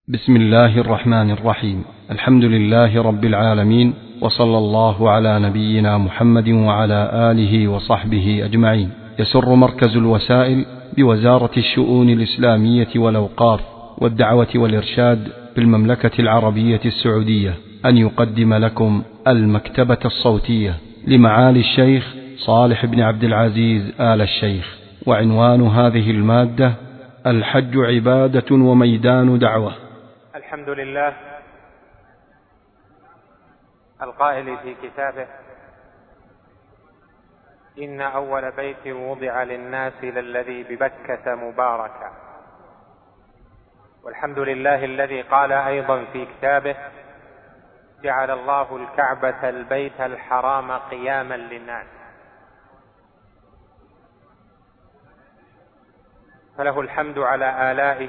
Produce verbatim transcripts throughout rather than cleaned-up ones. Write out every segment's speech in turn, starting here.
بسم الله الرحمن الرحيم. الحمد لله رب العالمين، وصلى الله على نبينا محمد وعلى آله وصحبه أجمعين. يسر مركز الوسائل بوزارة الشؤون الإسلامية والأوقاف والدعوة والإرشاد بالمملكة العربية السعودية أن يقدم لكم المكتبة الصوتية لمعالي الشيخ صالح بن عبد العزيز آل الشيخ. وعنوان هذه المادة: الحج عبادة وميدان دعوة. الحمد لله القائل في كتابه: إن أول بيت وضع للناس للذي ببكة مباركا. والحمد لله الذي قال أيضا في كتابه: جعل الله الكعبة البيت الحرام قياما للناس. فله الحمد على آلائه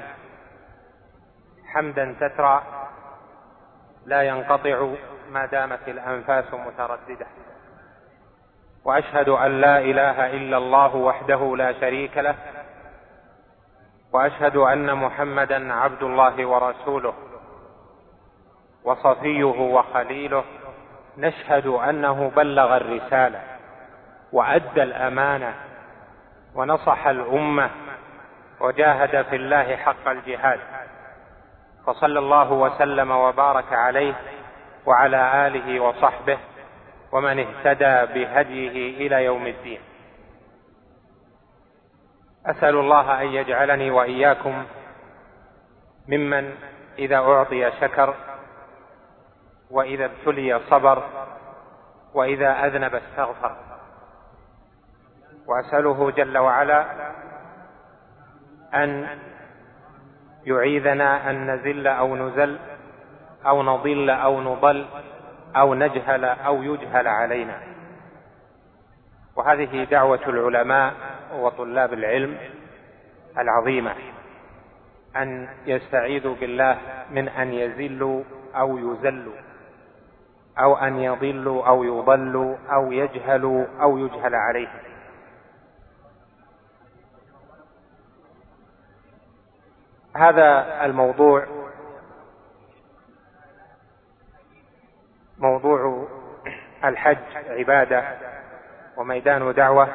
حمدا تترى لا ينقطع ما دامت الأنفاس مترددة. وأشهد أن لا إله إلا الله وحده لا شريك له، وأشهد أن محمدا عبد الله ورسوله وصفيه وخليله. نشهد أنه بلغ الرسالة وأدى الأمانة ونصح الأمة وجاهد في الله حق الجهاد، فصلى الله وسلم وبارك عليه وعلى آله وصحبه ومن اهتدى بهديه إلى يوم الدين. أسأل الله أن يجعلني وإياكم ممن إذا أعطي شكر، وإذا ابتلي صبر، وإذا أذنب استغفر. وأسأله جل وعلا أن يعيذنا أن نزل أو نزل أو نضل أو نضل أو نجهل أو يجهل علينا. وهذه دعوة العلماء وطلاب العلم العظيمة، أن يستعيذوا بالله من أن يزلوا أو يزلوا، أو أن يضلوا أو يضلوا أو يجهلوا أو يجهل عليهم. هذا الموضوع موضوع الحج عبادة وميدان دعوة.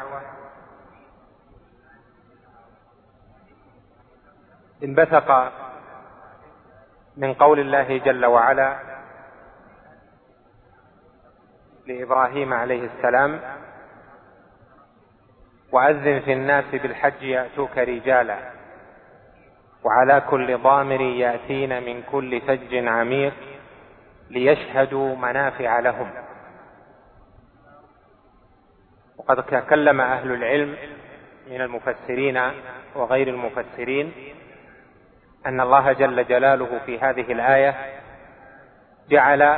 انبثق من قول الله جل وعلا لإبراهيم عليه السلام: وأذن في الناس بالحج يأتوك رجالا وعلى كل ضامر يأتين من كل فج عميق ليشهدوا منافع لهم. وقد تكلم أهل العلم من المفسرين وغير المفسرين أن الله جل جلاله في هذه الآية جعل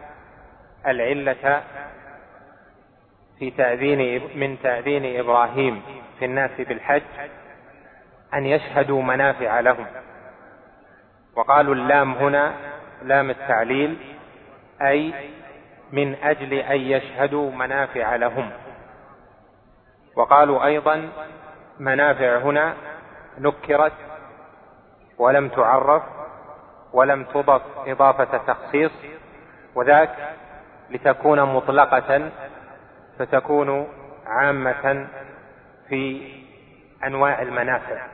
العلة في تأذين من تأذين إبراهيم في الناس بالحج أن يشهدوا منافع لهم. وقالوا اللام هنا لام التعليل، أي من أجل أن يشهدوا منافع لهم. وقالوا أيضا منافع هنا نكرت ولم تعرف ولم تضف إضافة تخصيص، وذاك لتكون مطلقة فتكون عامة في أنواع المنافع.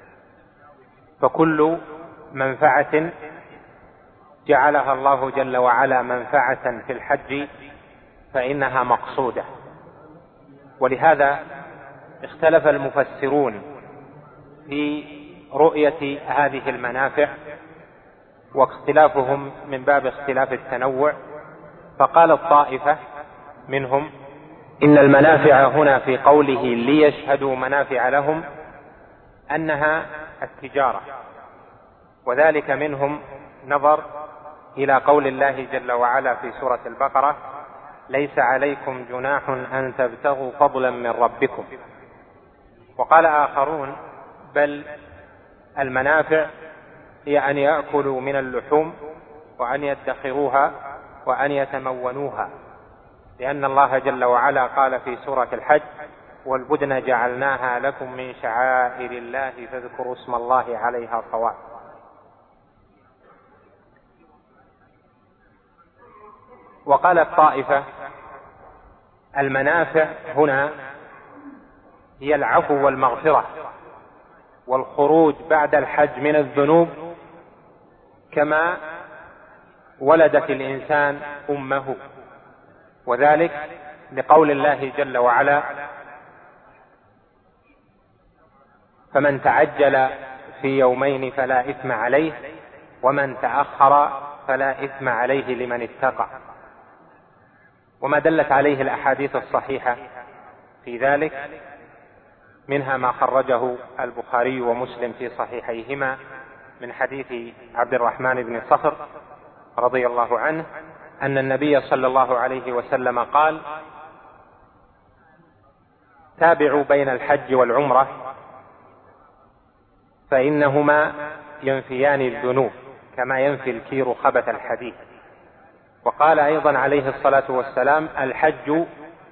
فكل منفعة جعلها الله جل وعلا منفعة في الحج فإنها مقصودة. ولهذا اختلف المفسرون في رؤية هذه المنافع، واختلافهم من باب اختلاف التنوع. فقال الطائفة منهم إن المنافع هنا في قوله ليشهدوا منافع لهم أنها التجارة، وذلك منهم نظر إلى قول الله جل وعلا في سورة البقرة: ليس عليكم جناح أن تبتغوا فضلا من ربكم. وقال آخرون بل المنافع هي أن يأكلوا من اللحوم وأن يدخروها وأن يتمونوها، لأن الله جل وعلا قال في سورة الحج: والبدن جعلناها لكم من شعائر الله فاذكروا اسم الله عليها صواف. وقالت طائفة المنافع هنا هي العفو والمغفرة والخروج بعد الحج من الذنوب، كما ولدت الإنسان أمه، وذلك لقول الله جل وعلا: فمن تعجل في يومين فلا إثم عليه ومن تأخر فلا إثم عليه لمن اتقى. وما دلت عليه الأحاديث الصحيحة في ذلك، منها ما خرجه البخاري ومسلم في صحيحيهما من حديث عبد الرحمن بن صخر رضي الله عنه أن النبي صلى الله عليه وسلم قال: تابعوا بين الحج والعمرة فإنهما ينفيان الذنوب كما ينفي الكير خبث الحديد. وقال أيضا عليه الصلاة والسلام: الحج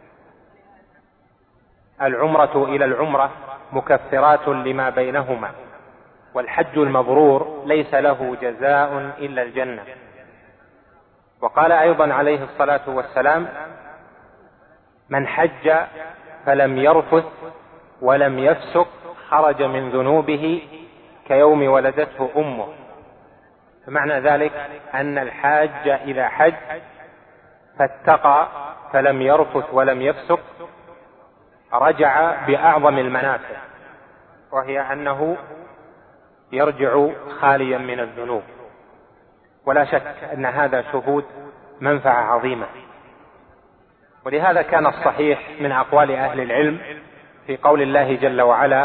العمرة إلى العمرة مكفرات لما بينهما، والحج المبرور ليس له جزاء إلا الجنة. وقال أيضا عليه الصلاة والسلام: من حج فلم يرفث ولم يفسق خرج من ذنوبه كيوم ولدته أمه. فمعنى ذلك أن الحاج إذا حج فاتقى فلم يرفث ولم يفسق رجع بأعظم المنافع، وهي أنه يرجع خاليا من الذنوب. ولا شك أن هذا شهود منفعة عظيمة. ولهذا كان الصحيح من أقوال أهل العلم في قول الله جل وعلا: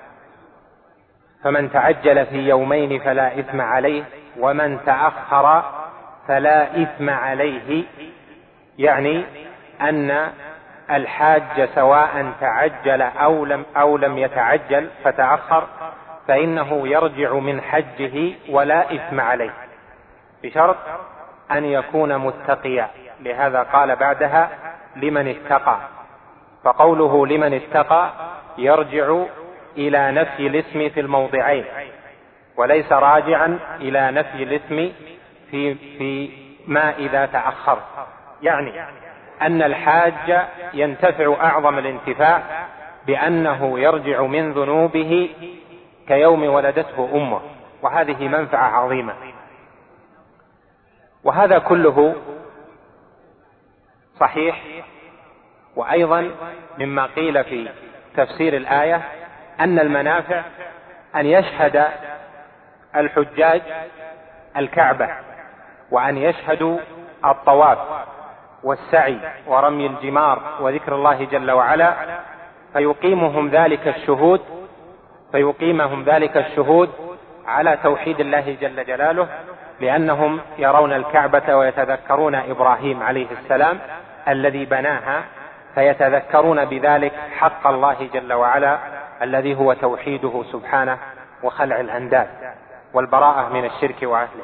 فمن تعجل في يومين فلا إثم عليه ومن تأخر فلا إثم عليه، يعني أن الحاج سواء تعجل أو لم, أو لم يتعجل فتأخر فإنه يرجع من حجه ولا إثم عليه، بشرط أن يكون متقيا. لهذا قال بعدها: لمن اتقى. فقوله لمن اتقى يرجع إلى نفي الاسم في الموضعين، وليس راجعا إلى نفي الاسم في, في ما إذا تأخر. يعني أن الحاج ينتفع أعظم الانتفاع بأنه يرجع من ذنوبه كيوم ولدته أمه، وهذه منفعة عظيمة. وهذا كله صحيح. وأيضا مما قيل في تفسير الآية أن المنافع أن يشهد الحجاج الكعبة، وأن يشهدوا الطواف والسعي ورمي الجمار وذكر الله جل وعلا، فيقيمهم ذلك الشهود فيقيمهم ذلك الشهود على توحيد الله جل جلاله، لأنهم يرون الكعبة ويتذكرون إبراهيم عليه السلام الذي بناها، فيتذكرون بذلك حق الله جل وعلا الذي هو توحيده سبحانه وخلع الأنداد والبراءة من الشرك وأهله.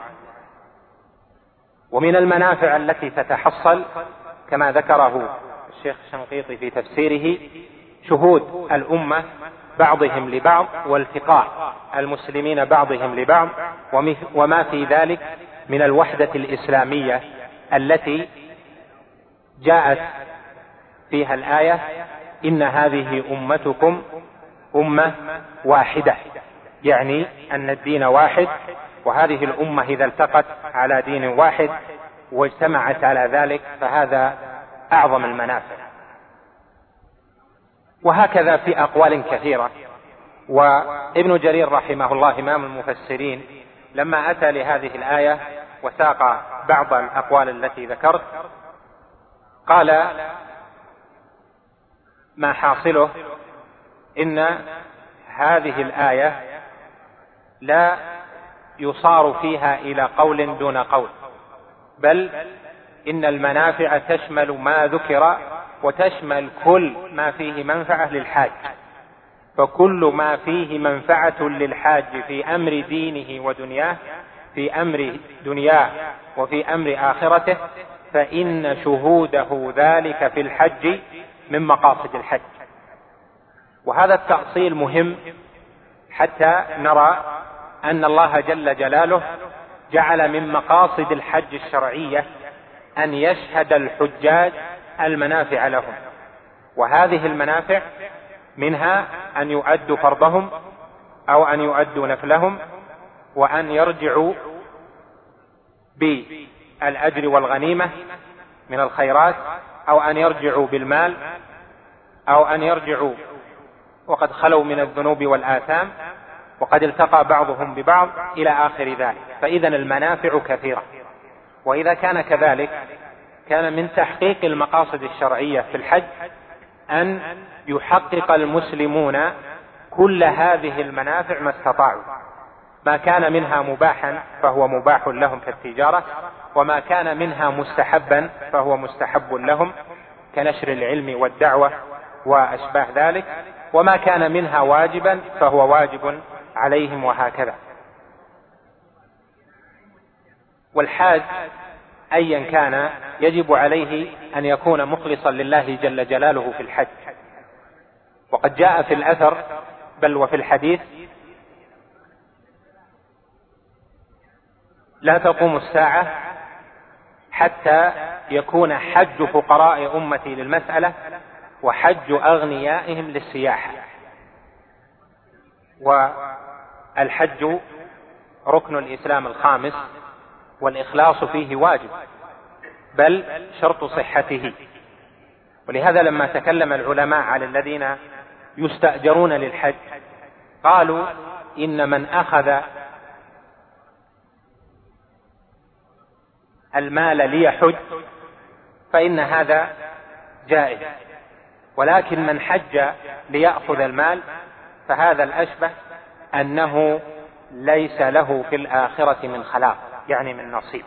ومن المنافع التي تتحصل كما ذكره الشيخ الشنقيطي في تفسيره شهود الأمة بعضهم لبعض والتقاء المسلمين بعضهم لبعض، وما في ذلك من الوحدة الإسلامية التي جاءت فيها الآية: إن هذه أمتكم أمة واحدة، يعني أن الدين واحد، وهذه الأمة إذا التقت على دين واحد واجتمعت على ذلك فهذا أعظم المنافع. وهكذا في أقوال كثيرة. وابن جرير رحمه الله إمام المفسرين لما أتى لهذه الآية وساق بعض الأقوال التي ذكرت قال: ما حاصله إن هذه الآية لا يصار فيها إلى قول دون قول، بل إن المنافع تشمل ما ذكر وتشمل كل ما فيه منفعة للحاج. فكل ما فيه منفعة للحاج في أمر دينه ودنياه، في أمر دنياه وفي أمر آخرته، فإن شهوده ذلك في الحج من مقاصد الحج. وهذا التأصيل مهم حتى نرى أن الله جل جلاله جعل من مقاصد الحج الشرعية أن يشهد الحجاج المنافع لهم، وهذه المنافع منها أن يؤدوا فرضهم أو أن يؤدوا نفلهم، وأن يرجعوا بالأجر والغنيمة من الخيرات، أو أن يرجعوا بالمال، أو أن يرجعوا وقد خلوا من الذنوب والآثام وقد التقى بعضهم ببعض إلى آخر ذلك. فإذا المنافع كثيرة. وإذا كان كذلك كان من تحقيق المقاصد الشرعية في الحج أن يحقق المسلمون كل هذه المنافع ما استطاعوا، ما كان منها مباحا فهو مباح لهم كالتجارة، وما كان منها مستحبا فهو مستحب لهم كنشر العلم والدعوة وأشباه ذلك، وما كان منها واجبا فهو واجب عليهم، وهكذا. والحاج أيا كان يجب عليه أن يكون مخلصا لله جل جلاله في الحج. وقد جاء في الأثر بل وفي الحديث: لا تقوم الساعة حتى يكون حج فقراء أمتي للمسألة وحج أغنيائهم للسياحة. والحج ركن الإسلام الخامس، والإخلاص فيه واجب بل شرط صحته. ولهذا لما تكلم العلماء على الذين يستأجرون للحج قالوا إن من أخذ المال ليحج فإن هذا جائز، ولكن من حج ليأخذ المال فهذا الأشبه أنه ليس له في الآخرة من خلاق، يعني من نصيب.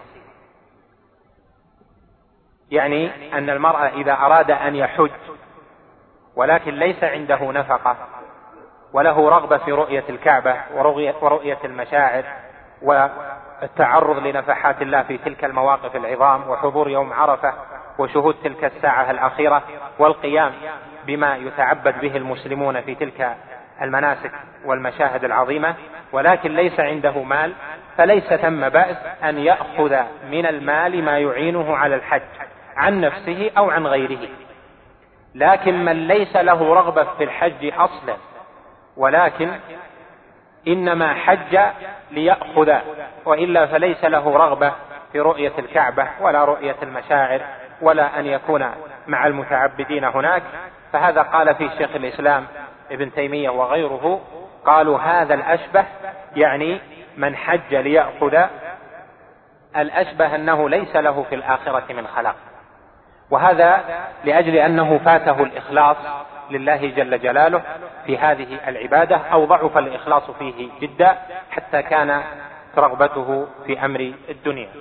يعني أن المرأة إذا أراد أن يحج ولكن ليس عنده نفقة وله رغبة في رؤية الكعبة ورؤية المشاعر والتعرض لنفحات الله في تلك المواقف العظام وحضور يوم عرفة وشهود تلك الساعة الأخيرة والقيام بما يتعبد به المسلمون في تلك المناسك والمشاهد العظيمة، ولكن ليس عنده مال، فليس ثم بأس أن يأخذ من المال ما يعينه على الحج عن نفسه أو عن غيره. لكن من ليس له رغبة في الحج أصلا ولكن إنما حج ليأخذ، وإلا فليس له رغبة في رؤية الكعبة ولا رؤية المشاعر ولا أن يكون مع المتعبدين هناك، فهذا قال فيه شيخ الإسلام ابن تيمية وغيره، قالوا هذا الأشبه، يعني من حج ليأخذ، الأشبه أنه ليس له في الآخرة من خلاق. وهذا لأجل أنه فاته الإخلاص لله جل جلاله في هذه العبادة، أو ضعف الإخلاص فيه جدا حتى كان رغبته في أمر الدنيا.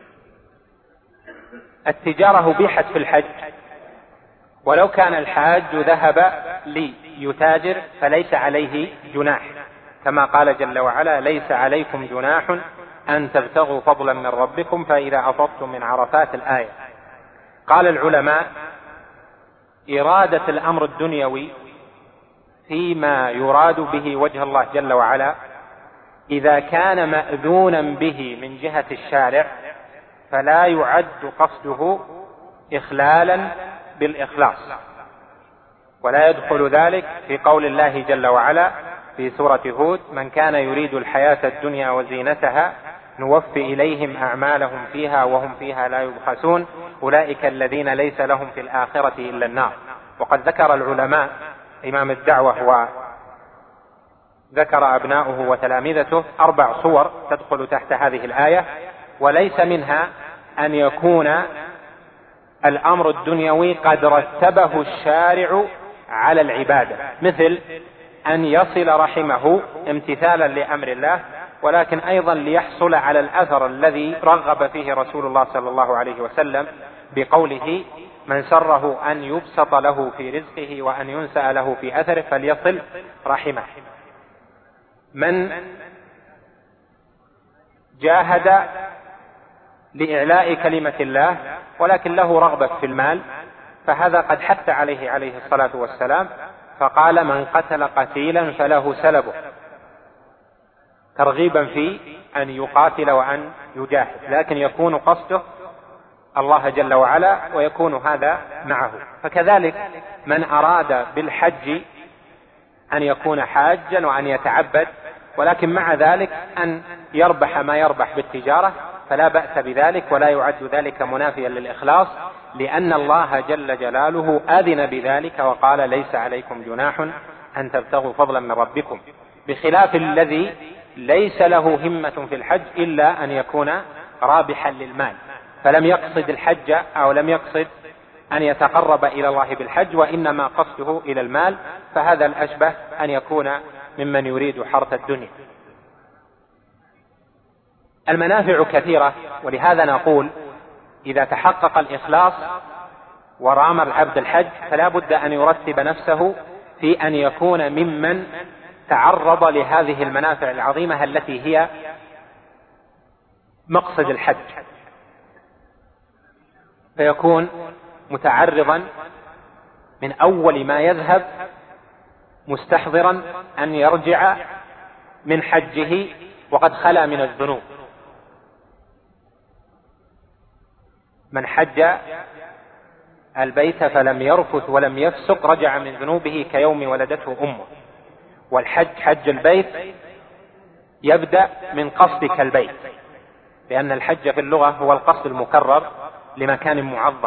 التجارة أبيحت في الحج، ولو كان الحاج ذهب ليتاجر فليس عليه جناح، كما قال جل وعلا: ليس عليكم جناح أن تبتغوا فضلا من ربكم فإذا أفضتم من عرفات. الآية. قال العلماء: إرادة الأمر الدنيوي فيما يراد به وجه الله جل وعلا إذا كان مأذونا به من جهة الشارع فلا يعد قصده إخلالا بالإخلاص، ولا يدخل ذلك في قول الله جل وعلا في سورة هود: من كان يريد الحياة الدنيا وزينتها نوفي إليهم أعمالهم فيها وهم فيها لا يبخسون أولئك الذين ليس لهم في الآخرة إلا النار. وقد ذكر العلماء إمام الدعوة وذكر أبناؤه وتلامذته أربع صور تدخل تحت هذه الآية، وليس منها أن يكون الأمر الدنيوي قد رتبه الشارع على العبادة، مثل أن يصل رحمه امتثالا لأمر الله، ولكن أيضا ليحصل على الأثر الذي رغب فيه رسول الله صلى الله عليه وسلم بقوله: من سره أن يبسط له في رزقه وأن ينسأ له في أثره فليصل رحمه. من جاهد لإعلاء كلمة الله ولكن له رغبة في المال فهذا قد حث عليه عليه الصلاة والسلام، فقال: من قتل قتيلا فله سلبه، ترغيبا في أن يقاتل وأن يجاهد، لكن يكون قصده الله جل وعلا ويكون هذا معه. فكذلك من أراد بالحج أن يكون حاجا وأن يتعبد، ولكن مع ذلك أن يربح ما يربح بالتجارة، فلا بأس بذلك، ولا يعد ذلك منافيا للإخلاص، لأن الله جل جلاله أذن بذلك وقال ليس عليكم جناح أن تبتغوا فضلا من ربكم، بخلاف الذي ليس له همة في الحج إلا أن يكون رابحا للمال، فلم يقصد الحج أو لم يقصد أن يتقرب إلى الله بالحج، وإنما قصده إلى المال، فهذا الأشبه أن يكون ممن يريد حرث الدنيا. المنافع كثيرة، ولهذا نقول إذا تحقق الإخلاص ورام العبد الحج فلا بد أن يرتب نفسه في أن يكون ممن تعرض لهذه المنافع العظيمة التي هي مقصد الحج، فيكون متعرضا من أول ما يذهب مستحضرا أن يرجع من حجه وقد خلا من الذنوب. من حج البيت فلم يرفث ولم يفسق رجع من ذنوبه كيوم ولدته أمه. والحج حج البيت يبدأ من قصدك البيت، لأن الحج في اللغة هو القصد المكرر لمكان معظم.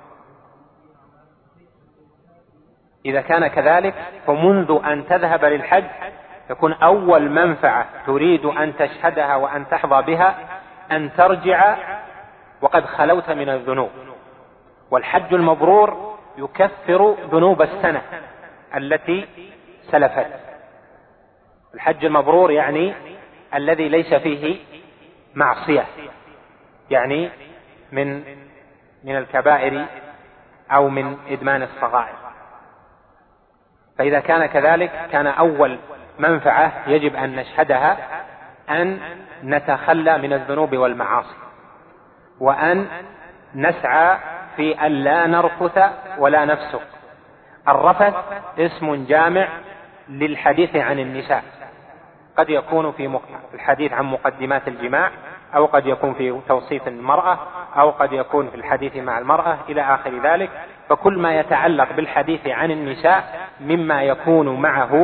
إذا كان كذلك فمنذ أن تذهب للحج يكون أول منفعة تريد أن تشهدها وأن تحظى بها أن ترجع وقد خلوت من الذنوب. والحج المبرور يكفر ذنوب السنة التي سلفت. الحج المبرور يعني الذي ليس فيه معصية، يعني من من الكبائر أو من إدمان الصغائر. فإذا كان كذلك كان أول منفعة يجب أن نشهدها أن نتخلى من الذنوب والمعاصي، وأن نسعى في أن لا نرفث ولا نفسق. الرفث اسم جامع للحديث عن النساء، قد يكون في الحديث عن مقدمات الجماع، أو قد يكون في توصيف المرأة، أو قد يكون في الحديث مع المرأة إلى آخر ذلك. فكل ما يتعلق بالحديث عن النساء مما يكون معه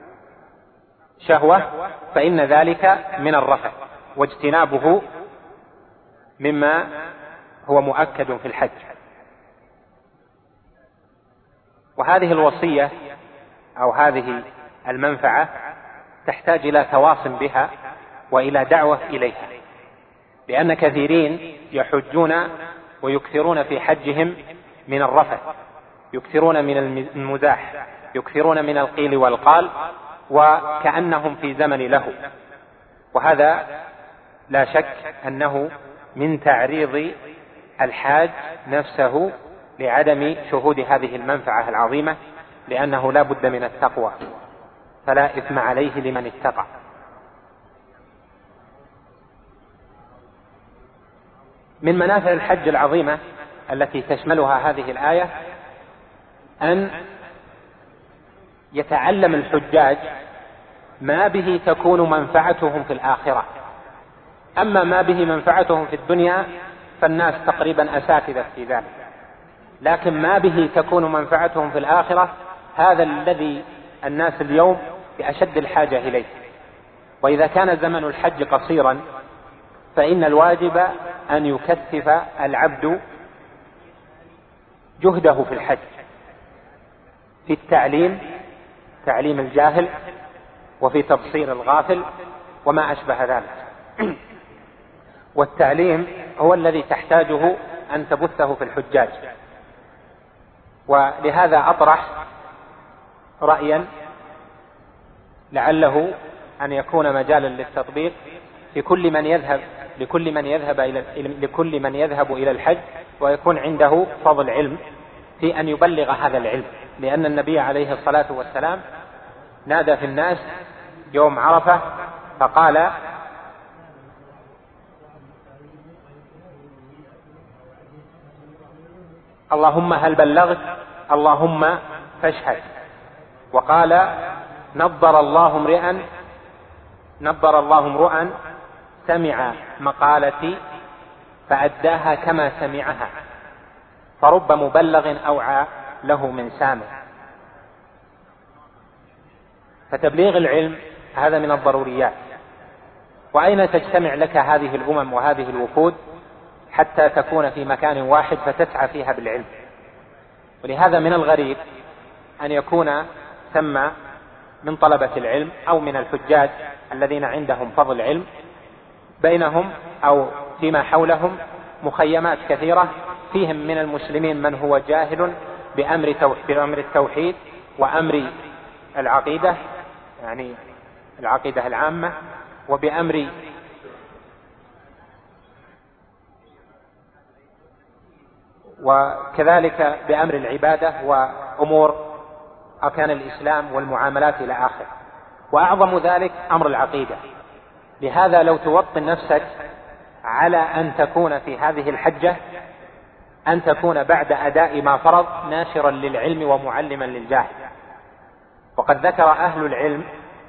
شهوة فإن ذلك من الرفث، واجتنابه مما هو مؤكد في الحج. وهذه الوصية أو هذه المنفعة تحتاج إلى تواصل بها وإلى دعوة إليها، لأن كثيرين يحجون ويكثرون في حجهم من الرفث، يكثرون من المزاح، يكثرون من القيل والقال، وكأنهم في زمن له. وهذا لا شك أنه من تعريض الحاج نفسه لعدم شهود هذه المنفعة العظيمة، لأنه لا بد من التقوى، فلا إثم عليه لمن اتقى. من منافع الحج العظيمة التي تشملها هذه الآية أن يتعلم الحجاج ما به تكون منفعتهم في الآخرة. أما ما به منفعتهم في الدنيا فالناس تقريبا أساتذة في ذلك، لكن ما به تكون منفعتهم في الآخرة هذا الذي الناس اليوم بأشد الحاجة إليه. وإذا كان زمن الحج قصيرا فإن الواجب أن يكثف العبد جهده في الحج، في التعليم، تعليم الجاهل، وفي تبصير الغافل وما أشبه ذلك. والتعليم هو الذي تحتاجه أن تبثه في الحجاج. ولهذا أطرح رأيا لعله أن يكون مجالا للتطبيق في كل من يذهب لكل من يذهب إلى لكل من يذهب إلى الحج ويكون عنده فضل علم في أن يبلغ هذا العلم، لأن النبي عليه الصلاة والسلام نادى في الناس يوم عرفة فقال: اللهم هل بلغت؟ اللهم فاشهد. وقال: نضر الله امرئا نضر الله امرؤا سمع مقالتي فأداها كما سمعها، فرب مبلغ أوعى له من سامع. فتبليغ العلم هذا من الضروريات. وأين تجتمع لك هذه الأمم وهذه الوفود حتى تكون في مكان واحد فتسعى فيها بالعلم؟ ولهذا من الغريب أن يكون ثم من طلبة العلم أو من الحجاج الذين عندهم فضل علم بينهم أو فيما حولهم مخيمات كثيرة فيهم من المسلمين من هو جاهل بأمر التوحيد وأمر العقيدة، يعني العقيدة العامة، وبأمر وكذلك بأمر العبادة وأمور أركان الإسلام والمعاملات إلى آخر. وأعظم ذلك أمر العقيدة. لهذا لو توطن نفسك على أن تكون في هذه الحجة أن تكون بعد أداء ما فرض ناشرا للعلم ومعلما للجاهل. وقد ذكر أهل العلم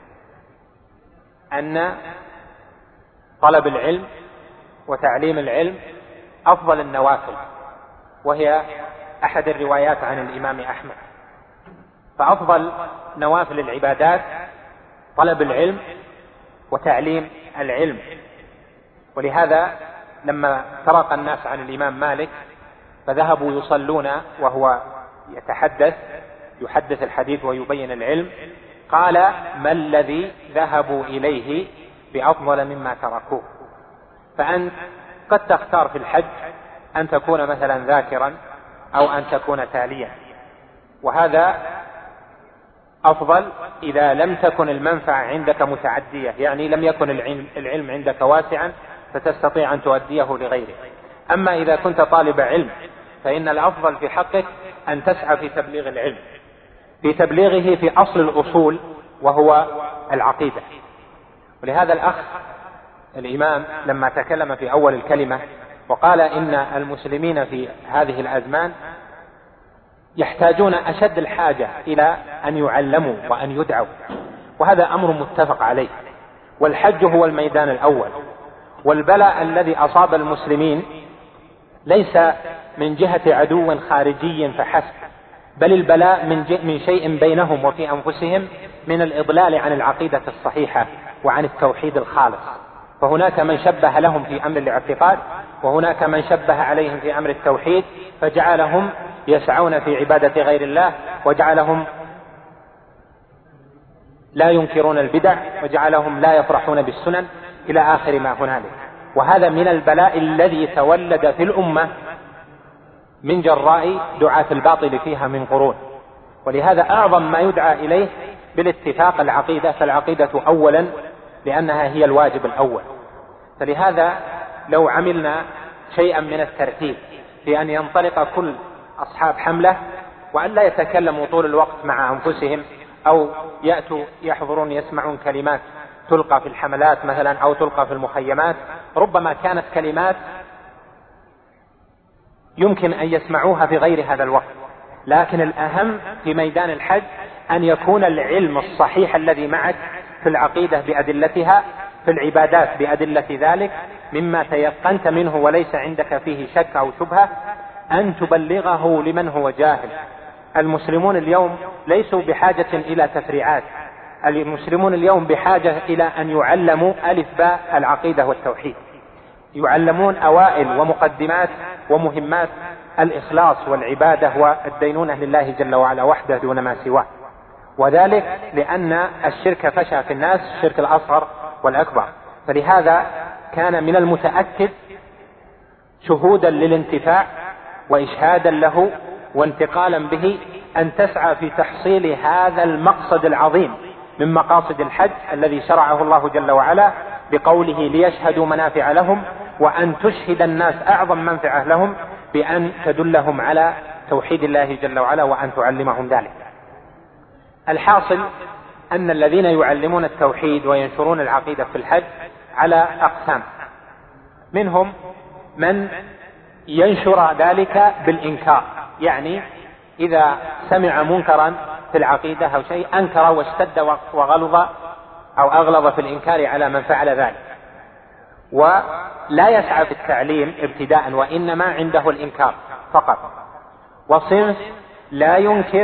أن طلب العلم وتعليم العلم أفضل النوافل، وهي أحد الروايات عن الإمام أحمد. فأفضل نوافل العبادات طلب العلم وتعليم العلم. ولهذا لما فرق الناس عن الإمام مالك فذهبوا يصلون وهو يتحدث يحدث الحديث ويبين العلم، قال: ما الذي ذهبوا إليه بأفضل مما تركوه؟ فأنت قد تختار في الحج أن تكون مثلا ذاكرا أو أن تكون تاليا، وهذا أفضل إذا لم تكن المنفعة عندك متعدية، يعني لم يكن العلم, العلم عندك واسعا فتستطيع أن تؤديه لغيره. أما إذا كنت طالب علم فإن الأفضل في حقك أن تسعى في تبليغ العلم، في تبليغه في أصل الأصول وهو العقيدة. ولهذا الأخ الإمام لما تكلم في أول الكلمة وقال إن المسلمين في هذه الأزمان يحتاجون أشد الحاجة إلى أن يعلموا وأن يدعوا، وهذا أمر متفق عليه. والحج هو الميدان الأول، والبلاء الذي أصاب المسلمين ليس من جهة عدو خارجي فحسب، بل البلاء من, من شيء بينهم وفي أنفسهم من الإضلال عن العقيدة الصحيحة وعن التوحيد الخالص. فهناك من شبه لهم في أمر الاعتقاد، وهناك من شبه عليهم في أمر التوحيد، فجعلهم يسعون في عبادة غير الله، وجعلهم لا ينكرون البدع، وجعلهم لا يفرحون بالسنن إلى آخر ما هنالك. وهذا من البلاء الذي تولد في الأمة من جراء دعاة الباطل فيها من قرون. ولهذا أعظم ما يدعى إليه بالاتفاق العقيدة، فالعقيدة أولا لأنها هي الواجب الأول. فلهذا لو عملنا شيئا من الترتيب في أن ينطلق كل أصحاب حملة وأن لا يتكلموا طول الوقت مع أنفسهم، أو يأتوا يحضرون يسمعون كلمات تلقى في الحملات مثلا أو تلقى في المخيمات، ربما كانت كلمات يمكن أن يسمعوها في غير هذا الوقت. لكن الأهم في ميدان الحج أن يكون العلم الصحيح الذي معك في العقيدة بأدلتها، في العبادات بأدلة ذلك، مما تيقنت منه وليس عندك فيه شك أو شبهة، أن تبلغه لمن هو جاهل. المسلمون اليوم ليسوا بحاجة إلى تفريعات، المسلمون اليوم بحاجة إلى أن يعلموا ألف باء العقيدة والتوحيد، يعلمون أوائل ومقدمات ومهمات الإخلاص والعبادة والدينونة لله جل وعلا وحده دون ما سواه. وذلك لأن الشرك فشى في الناس، الشرك الأصغر والأكبر. فلهذا كان من المتأكد شهودا للانتفاع وإشهادا له وانتقالا به أن تسعى في تحصيل هذا المقصد العظيم من مقاصد الحج الذي شرعه الله جل وعلا بقوله ليشهدوا منافع لهم، وأن تشهد الناس أعظم منفعة لهم بأن تدلهم على توحيد الله جل وعلا وأن تعلمهم ذلك. الحاصل أن الذين يعلمون التوحيد وينشرون العقيدة في الحج على أقسام، منهم من ينشر ذلك بالإنكار، يعني إذا سمع منكرا في العقيدة أو شيء أنكر واشتد وغلظ أو أغلظ في الإنكار على من فعل ذلك. ولا يسعى في التعليم ابتداء وإنما عنده الإنكار فقط. وصنف لا ينكر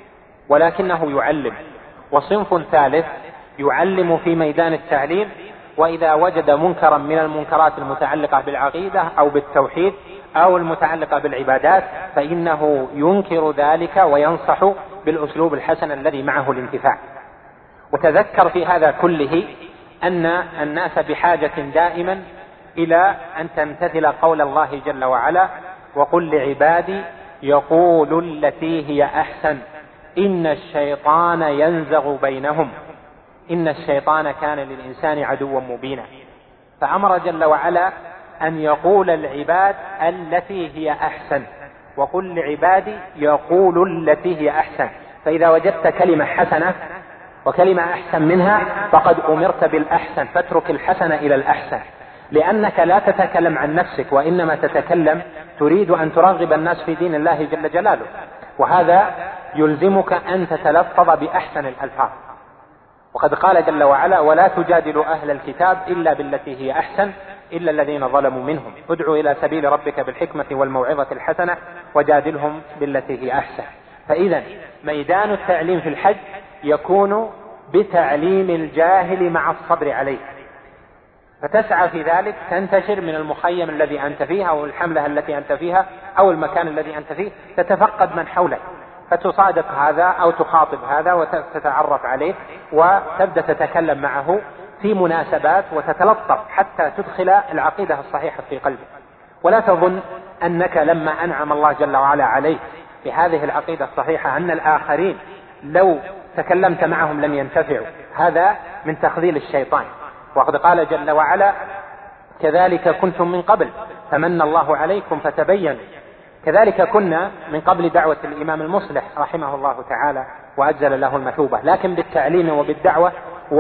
ولكنه يعلم. وصنف ثالث يعلم في ميدان التعليم، وإذا وجد منكرا من المنكرات المتعلقة بالعقيدة أو بالتوحيد أو المتعلقة بالعبادات فإنه ينكر ذلك وينصح بالأسلوب الحسن الذي معه الانتفاع. وتذكر في هذا كله أن الناس بحاجة دائما إلى أن تمتثل قول الله جل وعلا: وقل لعبادي يقولوا التي هي أحسن إن الشيطان ينزغ بينهم إن الشيطان كان للإنسان عدوا مبينا. فأمر جل وعلا أن يقول العباد التي هي أحسن، وقل لعبادي يقولوا التي هي أحسن. فإذا وجدت كلمة حسنة وكلمة أحسن منها فقد أمرت بالأحسن، فاترك الحسن إلى الأحسن، لأنك لا تتكلم عن نفسك وإنما تتكلم تريد أن ترغب الناس في دين الله جل جلاله، وهذا يلزمك أن تتلفظ بأحسن الألفاظ. وقد قال جل وعلا: ولا تجادلوا أهل الكتاب إلا بالتي هي أحسن إلا الذين ظلموا منهم ادع إلى سبيل ربك بالحكمة والموعظة الحسنة وجادلهم بالتي هي أحسن. فإذا ميدان التعليم في الحج يكون بتعليم الجاهل مع الصبر عليه، فتسعى في ذلك تنتشر من المخيم الذي أنت فيه أو الحملة التي أنت فيها أو المكان الذي أنت فيه، تتفقد من حولك فتصادق هذا أو تخاطب هذا وتتعرف عليه وتبدأ تتكلم معه في مناسبات وتتلطف حتى تدخل العقيدة الصحيحة في قلبه. ولا تظن أنك لما أنعم الله جل وعلا عليك بهذه العقيدة الصحيحة أن الآخرين لو تكلمت معهم لم ينتفعوا، هذا من تخذيل الشيطان. وقد قال جل وعلا: كذلك كنتم من قبل فمن الله عليكم فتبينوا. كذلك كنا من قبل دعوة الإمام المصلح رحمه الله تعالى وأجزل له المثوبة، لكن بالتعليم وبالدعوة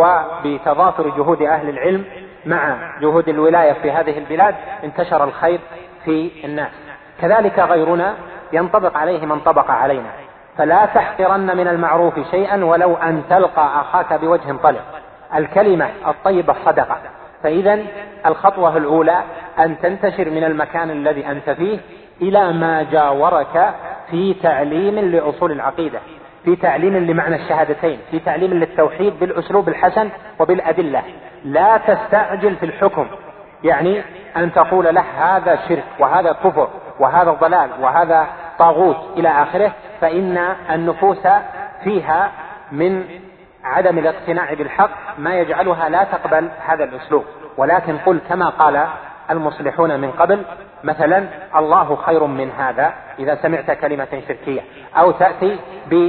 وبتضافر جهود أهل العلم مع جهود الولاية في هذه البلاد انتشر الخير في الناس. كذلك غيرنا ينطبق عليه من طبق علينا. فلا تحقرن من المعروف شيئا ولو أن تلقى أخاك بوجه طلق. الكلمة الطيبة صدقة. فإذا الخطوة الأولى أن تنتشر من المكان الذي أنت فيه إلى ما جاورك في تعليم لأصول العقيدة، في تعليم لمعنى الشهادتين، في تعليم للتوحيد بالأسلوب الحسن وبالأدلة. لا تستعجل في الحكم، يعني أن تقول له هذا شرك وهذا كفر وهذا ضلال وهذا طاغوت إلى آخره، فإن النفوس فيها من عدم الاقتناع بالحق ما يجعلها لا تقبل هذا الأسلوب. ولكن قل كما قال المصلحون من قبل، مثلا: الله خير من هذا إذا سمعت كلمة شركية، أو تأتي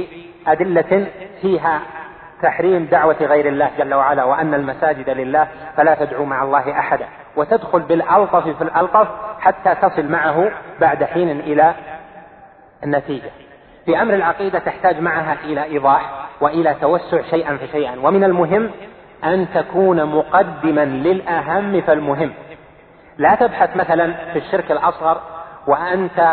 بأدلة فيها تحريم دعوة غير الله جل وعلا وأن المساجد لله فلا تدعو مع الله أحدا، وتدخل بالألطف في الألطف حتى تصل معه بعد حين إلى النتيجة. في أمر العقيدة تحتاج معها إلى إيضاح وإلى توسع شيئا فشيئا، ومن المهم أن تكون مقدما للأهم فالمهم. لا تبحث مثلا في الشرك الأصغر وأنت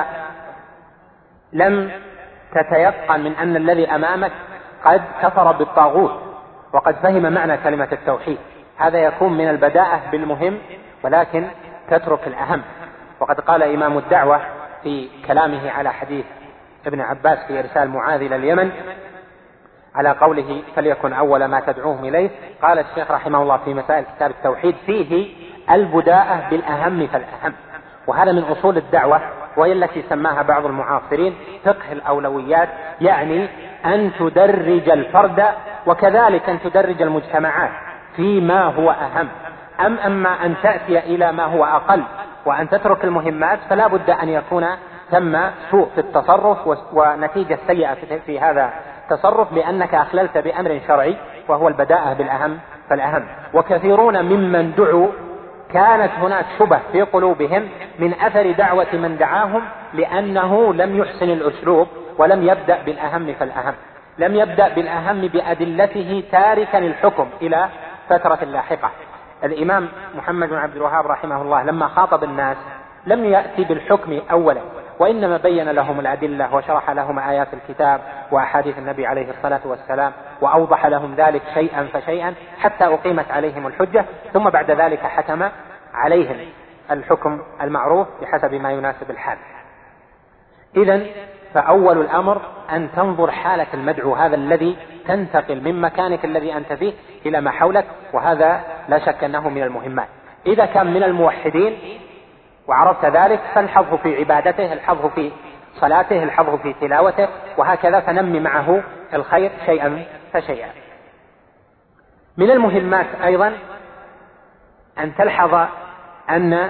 لم تتيقن من أن الذي أمامك قد كفر بالطاغوت وقد فهم معنى كلمة التوحيد. هذا يكون من البداءة بالمهم ولكن تترك الأهم. وقد قال إمام الدعوة في كلامه على حديث ابن عباس في إرسال معاذ إلى اليمن على قوله: فليكن أول ما تدعوهم إليه، قال الشيخ رحمه الله في مسائل كتاب التوحيد: فيه البداءة بالأهم فالأهم. وهذا من أصول الدعوة، وهي التي سماها بعض المعاصرين فقه الأولويات، يعني أن تدرج الفرد وكذلك أن تدرج المجتمعات فيما هو أهم. أم أما أن تأتي إلى ما هو أقل وأن تترك المهمات، فلا بد أن يكون ثم سوء في التصرف ونتيجة سيئة في هذا التصرف، لأنك أخللت بأمر شرعي وهو البداءة بالأهم فالأهم. وكثيرون ممن دعوا كانت هناك شبه في قلوبهم من أثر دعوة من دعاهم، لأنه لم يحسن الأسلوب ولم يبدأ بالأهم فالأهم، لم يبدأ بالأهم بأدلته تاركا الحكم إلى فترة لاحقة. الإمام محمد بن عبد الوهاب رحمه الله لما خاطب الناس لم يأتي بالحكم أولا، وإنما بين لهم الأدلة وشرح لهم آيات الكتاب وأحاديث النبي عليه الصلاة والسلام، وأوضح لهم ذلك شيئا فشيئا حتى أقيمت عليهم الحجة، ثم بعد ذلك حكم عليهم الحكم المعروف بحسب ما يناسب الحال. إذن فأول الأمر أن تنظر حالة المدعو هذا الذي تنتقل من مكانك الذي أنت فيه إلى ما حولك، وهذا لا شك أنه من المهمات. إذا كان من الموحدين وعرفت ذلك فالحظه في عبادته، الحظه في صلاته، الحظه في تلاوته، وهكذا فنمي معه الخير شيئا فشيئا. من المهمات أيضا أن تلحظ أن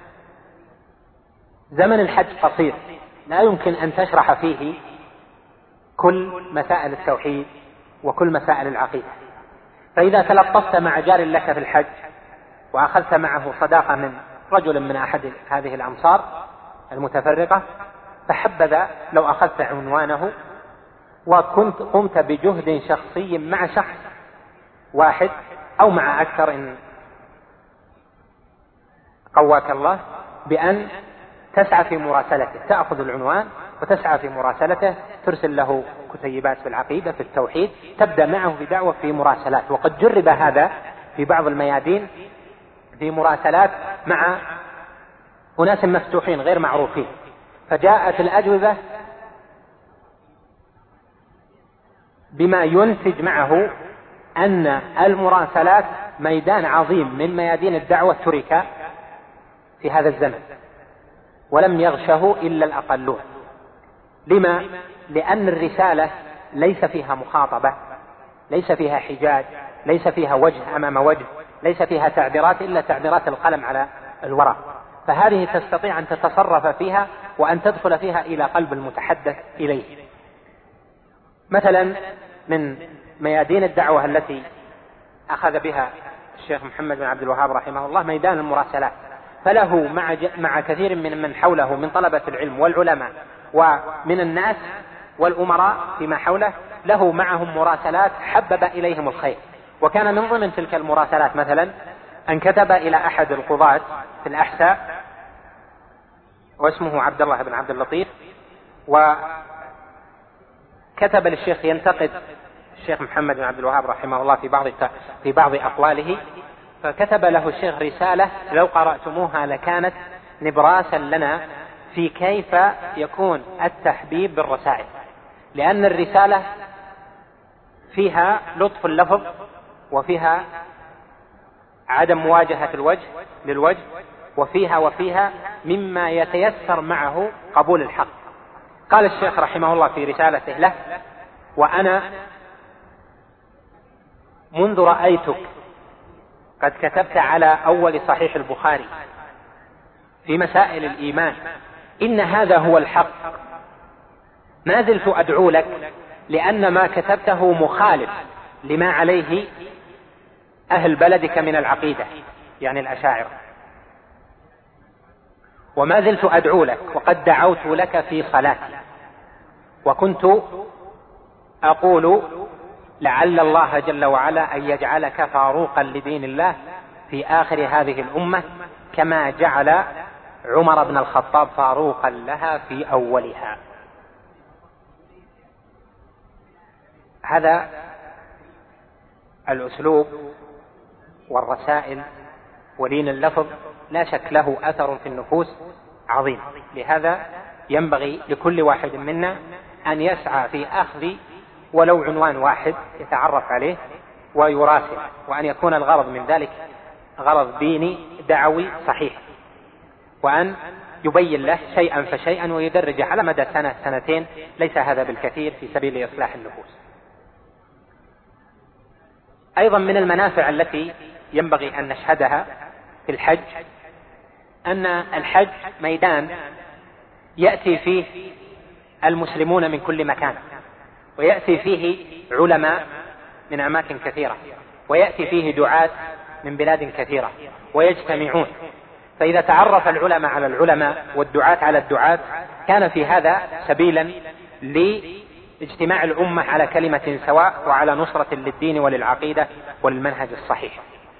زمن الحج قصير، لا يمكن أن تشرح فيه كل مسائل التوحيد وكل مسائل العقيدة. فإذا تلطفت مع جار لك في الحج وأخذت معه صداقة من رجل من أحد هذه الأمصار المتفرقة، فحبذا لو أخذت عنوانه وكنت قمت بجهد شخصي مع شخص واحد أو مع أكثر إن قواك الله، بأن تسعى في مراسلته، تأخذ العنوان وتسعى في مراسلته، ترسل له كتيبات في العقيدة في التوحيد، تبدأ معه في دعوة في مراسلات. وقد جرب هذا في بعض الميادين في مراسلات مع أناس مفتوحين غير معروفين، فجاءت الأجوبة بما ينتج معه أن المراسلات ميدان عظيم من ميادين الدعوة ترك في هذا الزمن ولم يغشه إلا الأقلون. لما؟ لأن الرسالة ليس فيها مخاطبة، ليس فيها حجاج، ليس فيها وجه أمام وجه، ليس فيها تعبيرات إلا تعبيرات القلم على الورق، فهذه تستطيع أن تتصرف فيها وأن تدخل فيها إلى قلب المتحدث إليه. مثلا من ميادين الدعوة التي أخذ بها الشيخ محمد بن عبد الوهاب رحمه الله ميدان المراسلات، فله مع, مع كثير من من حوله من طلبة العلم والعلماء ومن الناس والأمراء فيما حوله، له معهم مراسلات حبب إليهم الخير. وكان من ضمن تلك المراسلات مثلا أن كتب إلى أحد القضاة في الأحساء واسمه عبد الله بن عبد اللطيف، وكتب للشيخ ينتقد الشيخ محمد بن عبد الوهاب رحمه الله في بعض في بعض أقواله، فكتب له الشيخ رسالة لو قرأتموها لكانت نبراسا لنا في كيف يكون التحبيب بالرسائل، لأن الرسالة فيها لطف اللفظ وفيها عدم مواجهة الوجه للوجه، وفيها وفيها مما يتيسر معه قبول الحق. قال الشيخ رحمه الله في رسالته له: وأنا منذ رأيتك قد كتبت على أول صحيح البخاري في مسائل الإيمان إن هذا هو الحق، ما زلت أدعو لك لأن ما كتبته مخالف لما عليه أهل بلدك من العقيدة، يعني الأشاعرة، وما زلت أدعو لك وقد دعوت لك في صلاتي، وكنت أقول لعل الله جل وعلا أن يجعلك فاروقا لدين الله في آخر هذه الأمة كما جعل عمر بن الخطاب فاروقا لها في أولها. هذا الأسلوب والرسائل ولين اللفظ لا شك له أثر في النفوس عظيم، لهذا ينبغي لكل واحد منا أن يسعى في أخذ ولو عنوان واحد يتعرف عليه ويراسل، وأن يكون الغرض من ذلك غرض ديني دعوي صحيح، وأن يبين له شيئا فشيئا ويدرج على مدى سنة سنتين، ليس هذا بالكثير في سبيل إصلاح النفوس. أيضا من المنافع التي ينبغي أن نشهدها في الحج أن الحج ميدان يأتي فيه المسلمون من كل مكان، ويأتي فيه علماء من أماكن كثيرة، ويأتي فيه دعاة من بلاد كثيرة ويجتمعون، فإذا تعرف العلماء على العلماء والدعاة على الدعاة كان في هذا سبيلا لاجتماع الأمة على كلمة سواء وعلى نصرة للدين وللعقيدة وللمنهج الصحيح.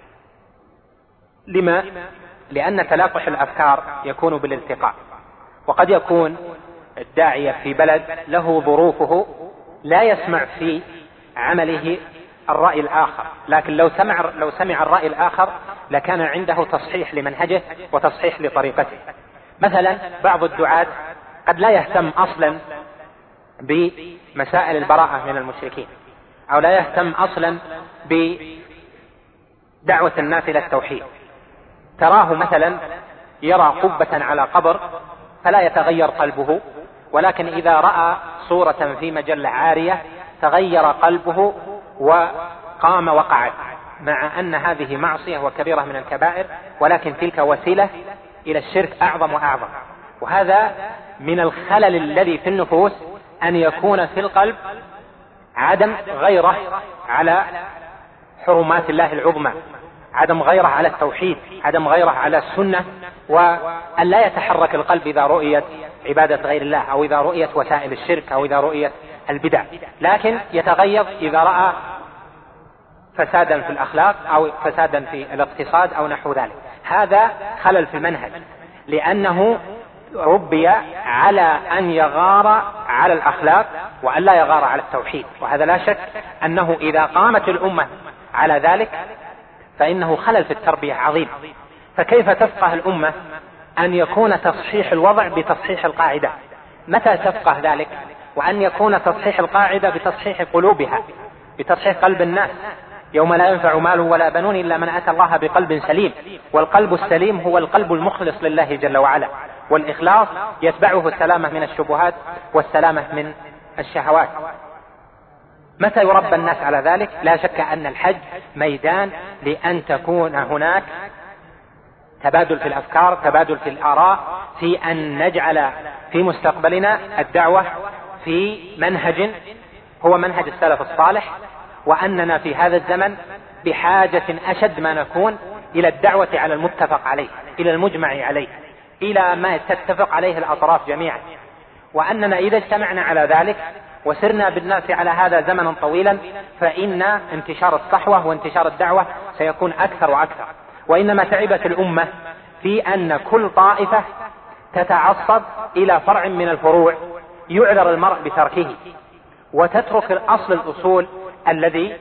لما؟ لأن تلاقح الأفكار يكون بالالتقاء، وقد يكون الداعية في بلد له ظروفه لا يسمع في عمله الرأي الآخر، لكن لو سمع, لو سمع الرأي الآخر لكان عنده تصحيح لمنهجه وتصحيح لطريقته. مثلا بعض الدعاة قد لا يهتم أصلا بمسائل البراءة من المشركين، أو لا يهتم أصلا بدعوة الناس إلى التوحيد. تراه مثلا يرى قبة على قبر فلا يتغير قلبه، ولكن إذا رأى صورة في مجلة عارية تغير قلبه وقام وقعد، مع أن هذه معصية وكبيرة من الكبائر، ولكن تلك وسيلة إلى الشرك أعظم وأعظم. وهذا من الخلل الذي في النفوس، أن يكون في القلب عدم غيرة على حرمات الله العظمى، عدم غيرة على التوحيد، عدم غيرة على السنة، وأن لا يتحرك القلب إذا رؤيت عبادة غير الله، أو إذا رؤيت وسائل الشرك، أو إذا رؤيت البدع، لكن يتغيظ إذا رأى فسادا في الأخلاق أو فسادا في الاقتصاد أو نحو ذلك. هذا خلل في المنهج، لأنه ربي على أن يغار على الأخلاق وأن لا يغار على التوحيد. وهذا لا شك أنه إذا قامت الأمة على ذلك فإنه خلل في التربية عظيم. فكيف تفقه الأمة أن يكون تصحيح الوضع بتصحيح القاعدة؟ متى تفقه ذلك؟ وأن يكون تصحيح القاعدة بتصحيح قلوبها، بتصحيح قلب الناس، يوم لا ينفع مال ولا بنون إلا من أتى الله بقلب سليم. والقلب السليم هو القلب المخلص لله جل وعلا، والإخلاص يتبعه السلامة من الشبهات والسلامة من الشهوات. متى يربى الناس على ذلك؟ لا شك أن الحج ميدان لأن تكون هناك تبادل في الأفكار، تبادل في الآراء، في أن نجعل في مستقبلنا الدعوة في منهج هو منهج السلف الصالح، وأننا في هذا الزمن بحاجة أشد ما نكون إلى الدعوة على المتفق عليه، إلى المجمع عليه، إلى ما تتفق عليه الأطراف جميعا. وأننا إذا اجتمعنا على ذلك وسرنا بالناس على هذا زمنا طويلا فإن انتشار الصحوة وانتشار الدعوة سيكون أكثر وأكثر. وإنما تعبت الأمة في أن كل طائفة تتعصب إلى فرع من الفروع يعذر المرء بتركه، وتترك الأصل الأصول الذي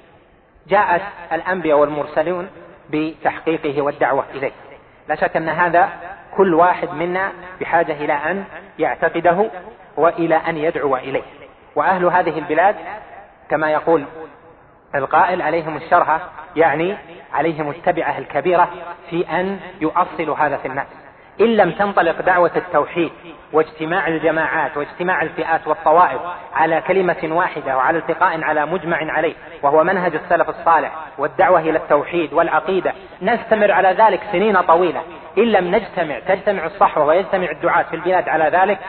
جاءت الأنبياء والمرسلون بتحقيقه والدعوة إليه. لا شك أن هذا كل واحد منا بحاجة إلى أن يعتقده وإلى أن يدعو إليه. وأهل هذه البلاد كما يقول القائل عليهم الشرها، يعني عليهم التبعة الكبيرة في أن يؤصلوا هذا في الناس. إن لم تنطلق دعوة التوحيد واجتماع الجماعات واجتماع الفئات والطوائف على كلمة واحدة وعلى التقاء على مجمع عليه وهو منهج السلف الصالح والدعوة إلى التوحيد والعقيدة، نستمر على ذلك سنين طويلة. إن لم نجتمع تجتمع الصحوة ويجتمع الدعاة في البلاد على ذلك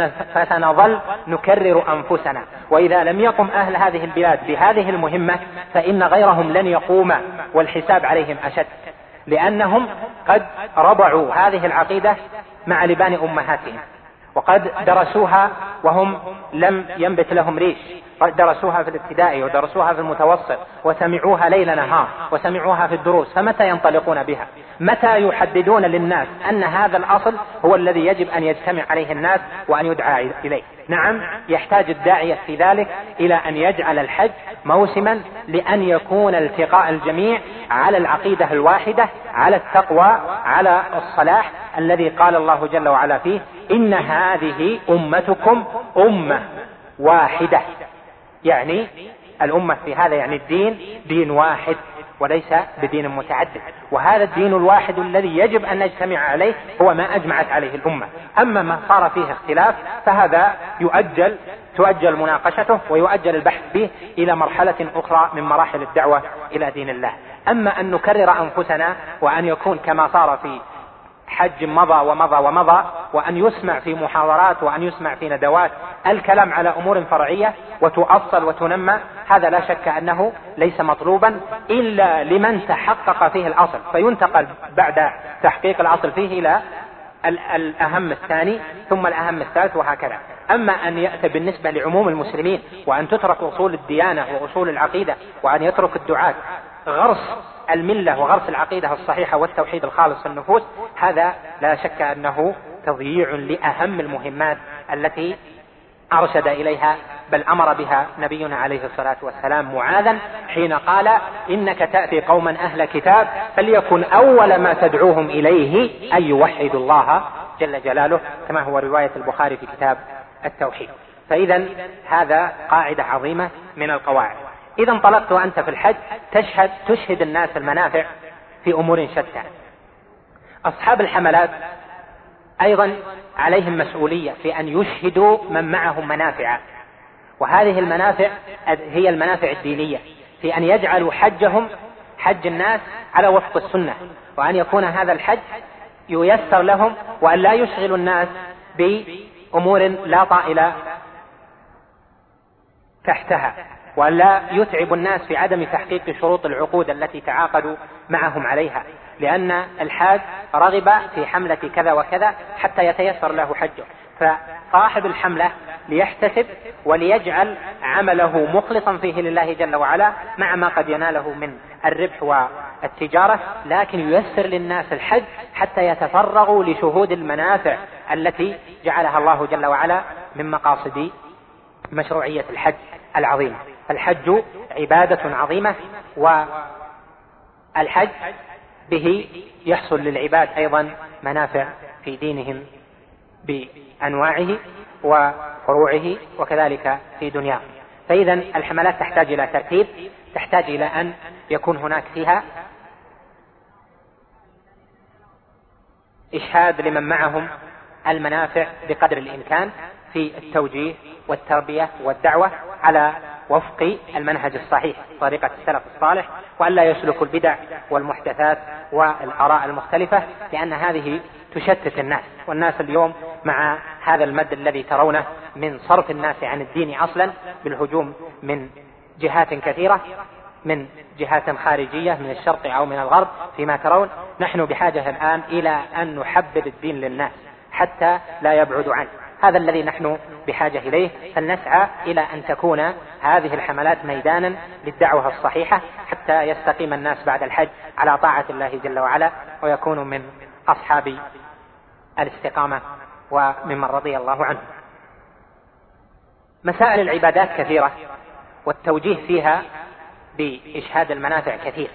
فسنظل نكرر أنفسنا. وإذا لم يقم أهل هذه البلاد بهذه المهمة فإن غيرهم لن يقوم، والحساب عليهم أشد، لأنهم قد ربعوا هذه العقيدة مع لبان أمهاتهم، وقد درسوها وهم لم ينبت لهم ريش، قد درسوها في الابتدائي ودرسوها في المتوسط وسمعوها ليل نهار وسمعوها في الدروس، فمتى ينطلقون بها؟ متى يحددون للناس أن هذا الأصل هو الذي يجب أن يجتمع عليه الناس وأن يدعى إليه؟ نعم، يحتاج الداعية في ذلك إلى أن يجعل الحج موسما لأن يكون التقاء الجميع على العقيدة الواحدة، على التقوى، على الصلاح الذي قال الله جل وعلا فيه: إن هذه أمتكم أمة واحدة. يعني الأمة في هذا يعني الدين دين واحد وليس بدين متعدد، وهذا الدين الواحد الذي يجب أن نجتمع عليه هو ما أجمعت عليه الأمة. أما ما صار فيه اختلاف فهذا يؤجل تؤجل مناقشته ويؤجل البحث به إلى مرحلة أخرى من مراحل الدعوة إلى دين الله. أما أن نكرر أنفسنا وأن يكون كما صار في حج مضى ومضى ومضى، وأن يسمع في محاضرات وأن يسمع في ندوات الكلام على أمور فرعية وتؤصل وتنمى، هذا لا شك أنه ليس مطلوبا إلا لمن تحقق فيه الأصل، فينتقل بعد تحقيق الأصل فيه إلى الأهم الثاني ثم الأهم الثالث وهكذا. أما أن يأتي بالنسبة لعموم المسلمين وأن تترك أصول الديانة وأصول العقيدة وأن يترك الدعاة غرس الملة وغرس العقيدة الصحيحة والتوحيد الخالص في النفوس، هذا لا شك أنه تضييع لأهم المهمات التي أرشد إليها بل أمر بها نبينا عليه الصلاة والسلام معاذا حين قال إنك تأتي قوما أهل كتاب فليكن أول ما تدعوهم إليه أن يوحدوا الله جل جلاله، كما هو رواية البخاري في كتاب التوحيد. فإذا هذا قاعدة عظيمة من القواعد. إذا انطلقت أنت في الحج تشهد تشهد الناس المنافع في أمور شتى. أصحاب الحملات أيضا عليهم مسؤولية في أن يشهدوا من معهم منافع، وهذه المنافع هي المنافع الدينية، في أن يجعلوا حجهم حج الناس على وفق السنة، وأن يكون هذا الحج ييسر لهم، وأن لا يشغلوا الناس بأمور لا طائل تحتها، وأن لا يتعب الناس في عدم تحقيق شروط العقود التي تعاقدوا معهم عليها، لأن الحاج رغب في حملة كذا وكذا حتى يتيسر له حجه. فصاحب الحملة ليحتسب وليجعل عمله مخلصا فيه لله جل وعلا، مع ما قد يناله من الربح والتجارة، لكن ييسر للناس الحج حتى يتفرغوا لشهود المنافع التي جعلها الله جل وعلا من مقاصد مشروعية الحج العظيمة. الحج عبادة عظيمة، والحج به يحصل للعباد أيضا منافع في دينهم بأنواعه وفروعه، وكذلك في دنياهم. فإذا الحملات تحتاج إلى ترتيب، تحتاج إلى أن يكون هناك فيها إشهاد لمن معهم المنافع بقدر الإمكان في التوجيه والتربية والدعوة على وفق المنهج الصحيح طريقة السلف الصالح، وأن لا يسلكوا البدع والمحدثات والآراء المختلفة، لأن هذه تشتت الناس. والناس اليوم مع هذا المد الذي ترونه من صرف الناس عن الدين أصلا بالهجوم من جهات كثيرة، من جهات خارجية من الشرق أو من الغرب فيما ترون، نحن بحاجة الآن إلى أن نحبب الدين للناس حتى لا يبعد عنه. هذا الذي نحن بحاجة إليه، فلنسعى إلى أن تكون هذه الحملات ميدانا للدعوة الصحيحة حتى يستقيم الناس بعد الحج على طاعة الله جل وعلا، ويكونوا من أصحاب الاستقامة وممن رضي الله عنه. مسائل العبادات كثيرة، والتوجيه فيها بإشهاد المنافع كثير،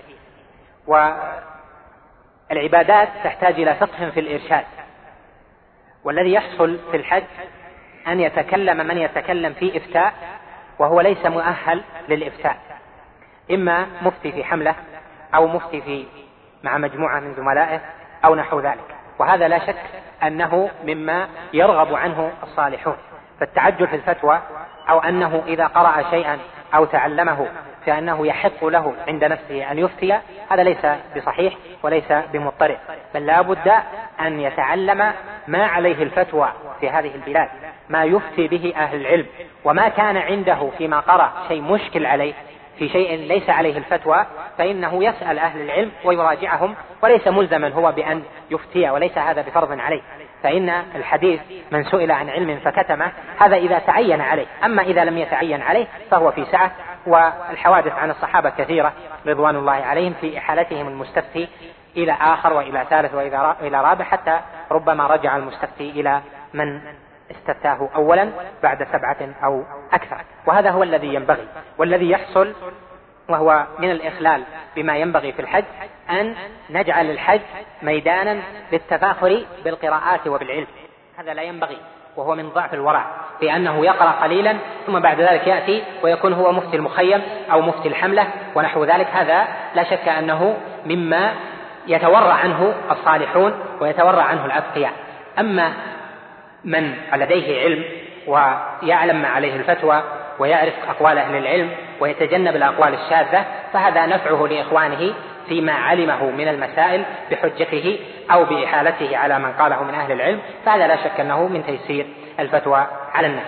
والعبادات تحتاج إلى فقه في الإرشاد. والذي يحصل في الحج أن يتكلم من يتكلم في إفتاء وهو ليس مؤهل للإفتاء، إما مفتي في حملة أو مفتي في مع مجموعة من زملائه أو نحو ذلك، وهذا لا شك أنه مما يرغب عنه الصالحون. فالتعجل في الفتوى أو أنه إذا قرأ شيئا أو تعلمه فأنه يحق له عند نفسه أن يفتي، هذا ليس بصحيح وليس بمضطرد، بل لا بد أن يتعلم ما عليه الفتوى في هذه البلاد، ما يفتي به أهل العلم، وما كان عنده فيما قرأ شيء مشكل عليه في شيء ليس عليه الفتوى فإنه يسأل أهل العلم ويراجعهم، وليس ملزما هو بأن يفتي، وليس هذا بفرض عليه. فإن الحديث من سئل عن علم فكتمه هذا إذا تعين عليه، أما إذا لم يتعين عليه فهو في سعة. والحوادث عن الصحابة كثيرة رضوان الله عليهم في إحالتهم المستفتي إلى آخر وإلى ثالث وإلى رابع، حتى ربما رجع المستفتي إلى من استفتاه أولا بعد سبعة أو أكثر. وهذا هو الذي ينبغي، والذي يحصل وهو من الإخلال بما ينبغي في الحج أن نجعل الحج ميدانا للتفاخر بالقراءات وبالعلم. هذا لا ينبغي، وهو من ضعف الورع، لأنه يقرأ قليلا ثم بعد ذلك يأتي ويكون هو مفتي المخيم أو مفتي الحملة ونحو ذلك. هذا لا شك أنه مما يتورع عنه الصالحون ويتورع عنه الأتقياء. أما من لديه علم ويعلم ما عليه الفتوى ويعرف أقوال أهل العلم ويتجنب الأقوال الشاذة، فهذا نفعه لإخوانه فيما علمه من المسائل بحجته أو بإحالته على من قاله من أهل العلم، فهذا لا شك أنه من تيسير الفتوى على الناس.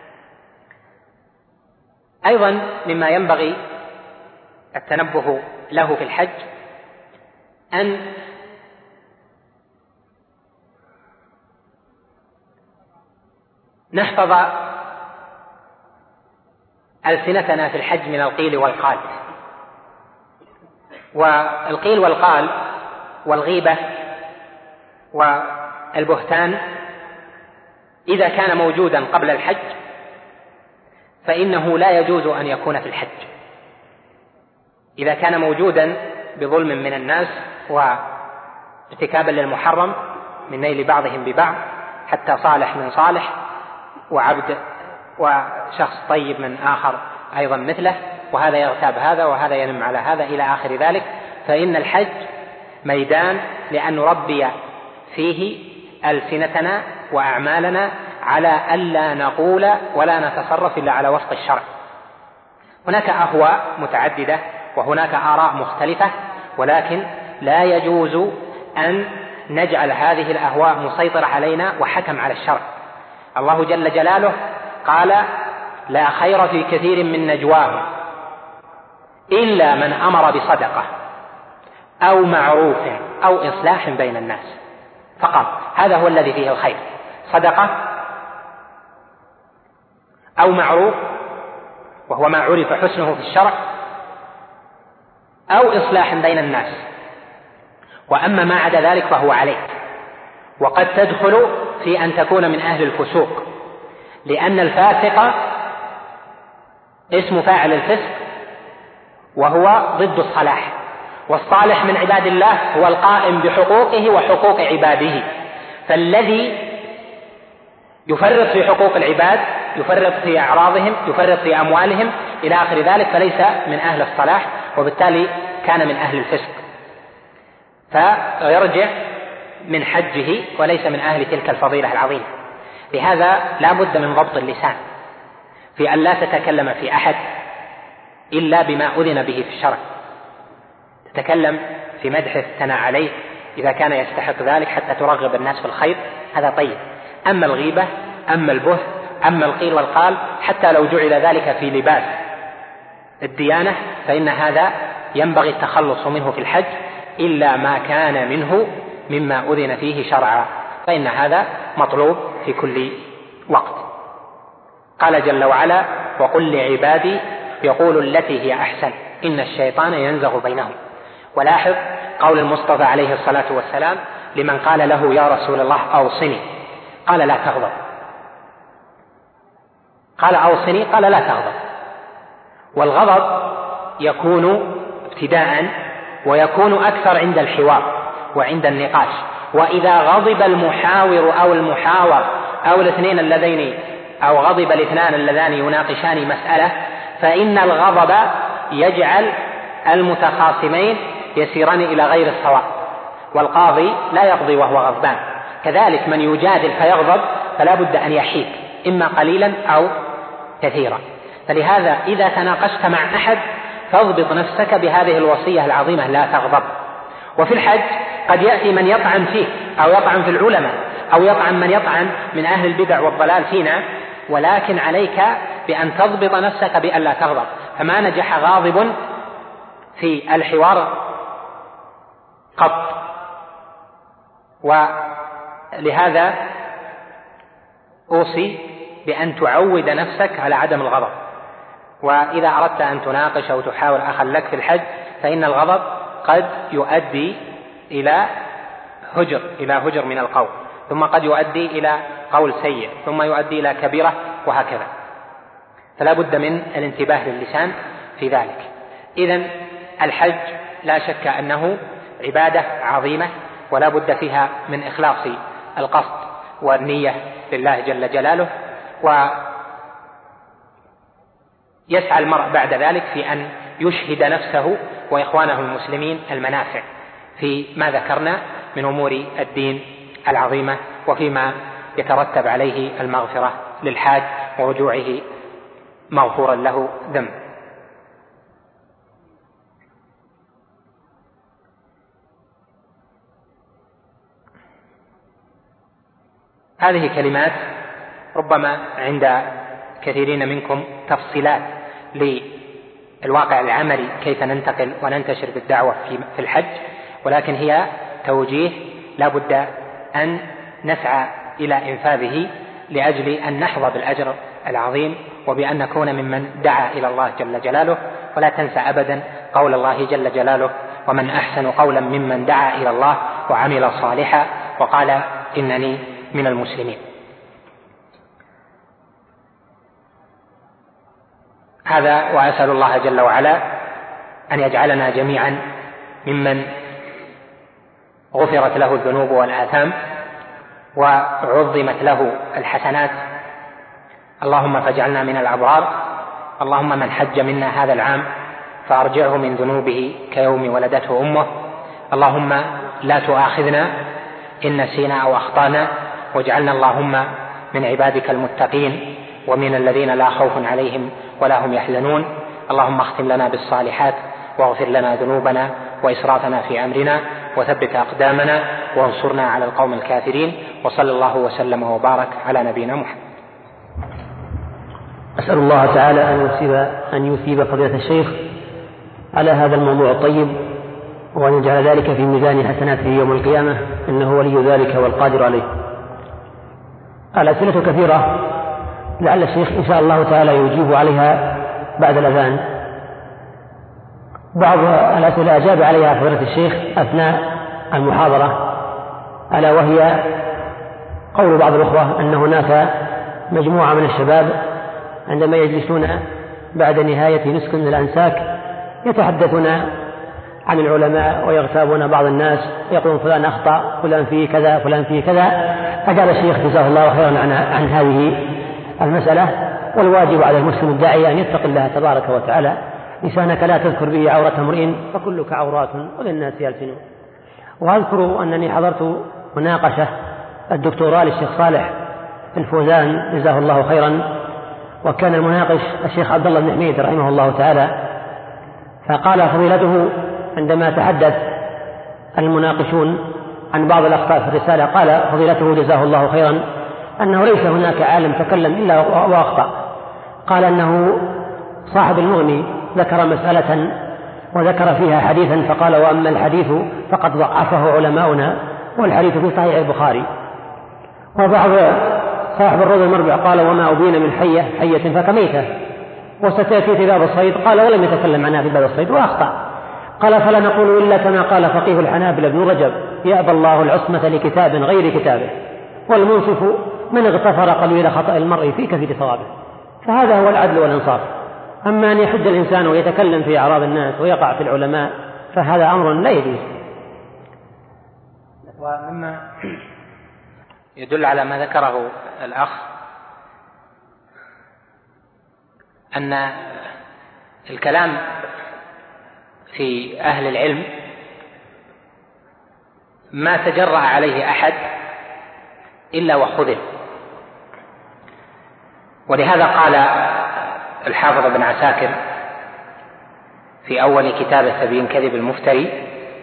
أيضا مما ينبغي التنبه له في الحج أن نحفظ ألسنتنا في الحج من القيل والقال. والقيل والقال والغيبة والبهتان إذا كان موجودا قبل الحج فإنه لا يجوز أن يكون في الحج. إذا كان موجودا بظلم من الناس وارتكابا للمحرم من نيل بعضهم ببعض، حتى صالح من صالح وعبد وشخص طيب من آخر أيضا مثله، وهذا يغتاب هذا وهذا ينم على هذا إلى آخر ذلك، فإن الحج ميدان لأن نربي فيه ألسنتنا وأعمالنا على ألا نقول ولا نتصرف إلا على وفق الشرع. هناك أهواء متعددة وهناك آراء مختلفة، ولكن لا يجوز أن نجعل هذه الأهواء مسيطرة علينا وحكم على الشرع. الله جل جلاله قال: لا خير في كثير من نجواهم إلا من أمر بصدقة أو معروف أو إصلاح بين الناس فقط. هذا هو الذي فيه الخير، صدقة أو معروف وهو ما عرف حسنه في الشرع، أو إصلاح بين الناس. وأما ما عدا ذلك فهو عليك. وقد تدخل في أن تكون من أهل الفسوق، لأن الفاسق اسم فاعل الفسق وهو ضد الصلاح، والصالح من عباد الله هو القائم بحقوقه وحقوق عباده. فالذي يفرط في حقوق العباد، يفرط في أعراضهم، يفرط في أموالهم إلى آخر ذلك، فليس من أهل الصلاح، وبالتالي كان من أهل الفسق، فيرجع من حجه وليس من أهل تلك الفضيلة العظيمة. لهذا لا بد من ضبط اللسان في أن لا تتكلم في أحد إلا بما أذن به في الشرع. تتكلم في مدحه الثناء عليه إذا كان يستحق ذلك حتى ترغب الناس في الخير، هذا طيب. أما الغيبة، أما البهت، أما القيل والقال، حتى لو جعل ذلك في لباس الديانة، فإن هذا ينبغي التخلص منه في الحج، إلا ما كان منه مما أذن فيه شرعا، فإن هذا مطلوب في كل وقت. قال جل وعلا: وقل لعبادي يقولوا التي هي أحسن إن الشيطان ينزغ بينهم. ولاحظ قول المصطفى عليه الصلاة والسلام لمن قال له: يا رسول الله أوصني، قال: لا تغضب. قال: أوصني، قال: لا تغضب. والغضب يكون ابتداء ويكون أكثر عند الحوار وعند النقاش. وإذا غضب المحاور أو المحاور أو الاثنين اللذين أو غضب الاثنان اللذان يناقشان مسألة، فإن الغضب يجعل المتخاصمين يسيران إلى غير الصواب، والقاضي لا يقضي وهو غضبان. كذلك من يجادل فيغضب فلا بد أن يحيد، إما قليلا أو كثيرا. فلهذا إذا تناقشت مع أحد فاضبط نفسك بهذه الوصية العظيمة: لا تغضب. وفي الحج قد يأتي من يطعن فيه أو يطعن في العلماء أو يطعن من يطعن من أهل البدع والضلال فينا، ولكن عليك بأن تضبط نفسك بأن لا تغضب. فما نجح غاضب في الحوار قط. ولهذا أوصي بأن تعود نفسك على عدم الغضب. وإذا أردت أن تناقش أو تحاور أخا لك في الحج فإن الغضب قد يؤدي إلى هجر إلى هجر من القول، ثم قد يؤدي إلى قول سيء، ثم يؤدي إلى كبيرة، وهكذا. فلا بد من الانتباه للسان في ذلك. إذن الحج لا شك أنه عبادة عظيمة، ولا بد فيها من إخلاص القصد والنية لله جل جلاله، ويسعى المرء بعد ذلك في أن يشهد نفسه وإخوانه المسلمين المنافع في ما ذكرنا من أمور الدين العظيمة، وفيما يترتب عليه المغفرة للحاج ورجوعه مغفورا له ذنب. هذه كلمات ربما عند كثيرين منكم تفصيلات للواقع العملي كيف ننتقل وننتشر بالدعوة في الحج، ولكن هي توجيه لا بد أن نسعى إلى إنفاذه لأجل أن نحظى بالأجر العظيم، وبأن نكون ممن دعا إلى الله جل جلاله. ولا تنسى أبدا قول الله جل جلاله: ومن أحسن قولا ممن دعا إلى الله وعمل صالحا وقال إنني من المسلمين. هذا، وأسأل الله جل وعلا أن يجعلنا جميعا ممن غفرت له الذنوب والآثام وعظمت له الحسنات. اللهم فاجعلنا من الأبرار. اللهم من حج منا هذا العام فأرجعه من ذنوبه كيوم ولدته أمه. اللهم لا تؤاخذنا إن نسينا أو أخطأنا، واجعلنا اللهم من عبادك المتقين ومن الذين لا خوف عليهم ولا هم يحزنون. اللهم اختم لنا بالصالحات، واغفر لنا ذنوبنا وإسرافنا في أمرنا، وثبت أقدامنا، وانصرنا على القوم الكافرين. وصلى الله وسلم وبارك على نبينا محمد. أسأل الله تعالى أن يثيب, أن يثيب فضيلة الشيخ على هذا الموضوع الطيب، وأن يجعل ذلك في ميزان حسناته يوم القيامة، إنه ولي ذلك والقادر عليه. الأسئلة كثيرة، لعل الشيخ إن شاء الله تعالى يجيب عليها بعد الأذان. بعض الأسئلة أجاب عليها فضيلة الشيخ أثناء المحاضرة، ألا وهي قول بعض الأخوة أن هناك مجموعة من الشباب عندما يجلسون بعد نهاية نسك من الأنساك يتحدثون عن العلماء ويغتابون بعض الناس، يقولون فلان أخطأ، فلان فيه كذا، فلان فيه كذا. أجاب الشيخ جزاه الله خيرا عن, عن هذه المسألة. والواجب على المسلم الداعي أن يتقي الله تبارك وتعالى. لسانك لا تذكر به عورة امرئ فكلك عورات وللناس يلسنون. وأذكر أنني حضرت مناقشة الدكتوراه للشيخ صالح الفوزان جزاه الله خيرا، وكان المناقش الشيخ عبد الله بن حميد رحمه الله تعالى. فقال فضيلته عندما تحدث المناقشون عن بعض الأخطاء في الرسالة، قال فضيلته جزاه الله خيرا أنه ليس هناك عالم تكلم إلا وأخطأ. قال أنه صاحب المغني ذكر مسألة وذكر فيها حديثا فقال وأما الحديث فقد ضعفه علماؤنا والحديث في صحيح البخاري. وبعض صاحب الروض المربع قال وما أبين من حية حية فكميتة وستأتي في باب الصيد، قال ولم يتكلم عنها في باب الصيد وأخطأ. قال فلا نقول إلا كما قال فقيه الحنابلة ابن رجب يأبى الله العصمة لكتاب غير كتابه، والمنصف من اغتفر قليل خطأ المرء في كثير صوابه. فهذا هو العدل والإنصاف. أما أن يحج الإنسان ويتكلم في أعراض الناس ويقع في العلماء فهذا أمر لا يجوز. ومما يدل على ما ذكره الأخ أن الكلام في أهل العلم ما تجرأ عليه أحد إلا وخذل. ولهذا قال الحافظ ابن عساكر في أول كتابه تبيين كذب المفتري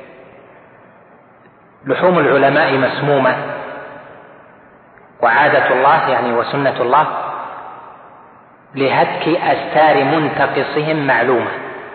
لحوم العلماء مسمومة، وعادة الله يعني وسنة الله لهتك أستار منتقصهم معلومة.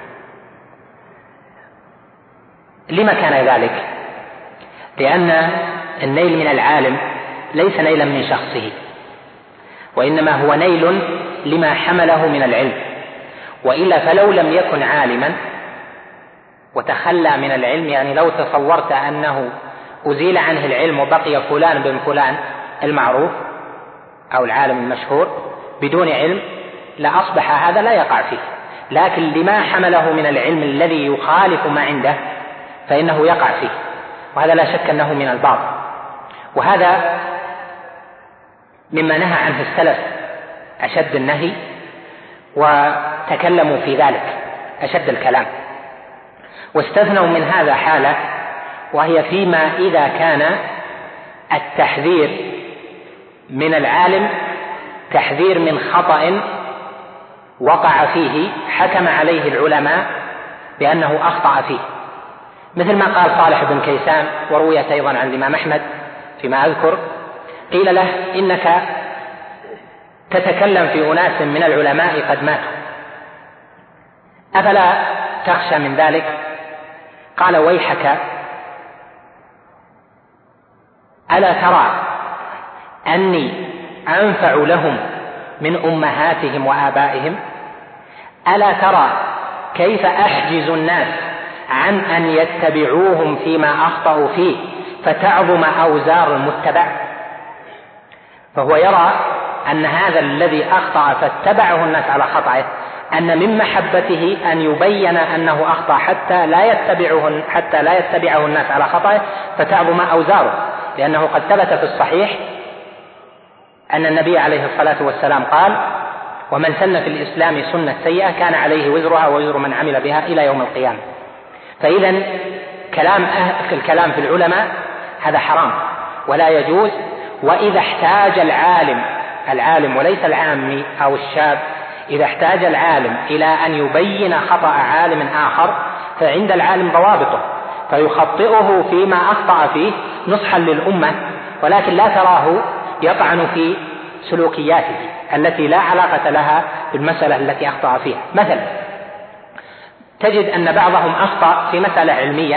لما كان ذلك؟ لأن النيل من العالم ليس نيلا من شخصه، وإنما هو نيل لما حمله من العلم. وإلا فلو لم يكن عالما وتخلى من العلم، يعني لو تصورت أنه أزيل عنه العلم وبقي فلان بن فلان المعروف أو العالم المشهور بدون علم لأصبح هذا لا يقع فيه. لكن لما حمله من العلم الذي يخالف ما عنده فإنه يقع فيه، وهذا لا شك أنه من الباطل. وهذا مما نهى عنه السلف أشد النهي، وتكلموا في ذلك أشد الكلام، واستثنوا من هذا حالة، وهي فيما إذا كان التحذير من العالم تحذير من خطأ وقع فيه حكم عليه العلماء بأنه أخطأ فيه، مثل ما قال صالح بن كيسان ورويت أيضا عن الإمام أحمد فيما أذكر، قيل له إنك تتكلم في أناس من العلماء قد ماتوا، أفلا تخشى من ذلك؟ قال ويحك، ألا ترى أني أنفع لهم من أمهاتهم وآبائهم؟ ألا ترى كيف أحجز الناس عن أن يتبعوهم فيما أخطأوا فيه فتعظم أوزار المتبع؟ فهو يرى أن هذا الذي أخطأ فاتبعه الناس على خطأه أن من محبته أن يبين أنه أخطأ حتى لا يتبعه حتى لا يتبعه الناس على خطأه فتعظم أوزاره، لأنه قد ثبت في الصحيح أن النبي عليه الصلاة والسلام قال: ومن سن في الإسلام سنة سيئة كان عليه وزرها ووزر من عمل بها إلى يوم القيامة. فإذا كلام أهل الكلام في العلماء هذا حرام ولا يجوز. وإذا احتاج العالم العالم وليس العامي أو الشاب، إذا احتاج العالم إلى أن يبين خطأ عالم آخر فعند العالم ضوابطه، فيخطئه فيما أخطأ فيه نصحا للأمة، ولكن لا تراه يطعن في سلوكياته التي لا علاقة لها بالمسألة التي أخطأ فيها. مثلا تجد أن بعضهم أخطأ في مسألة علمية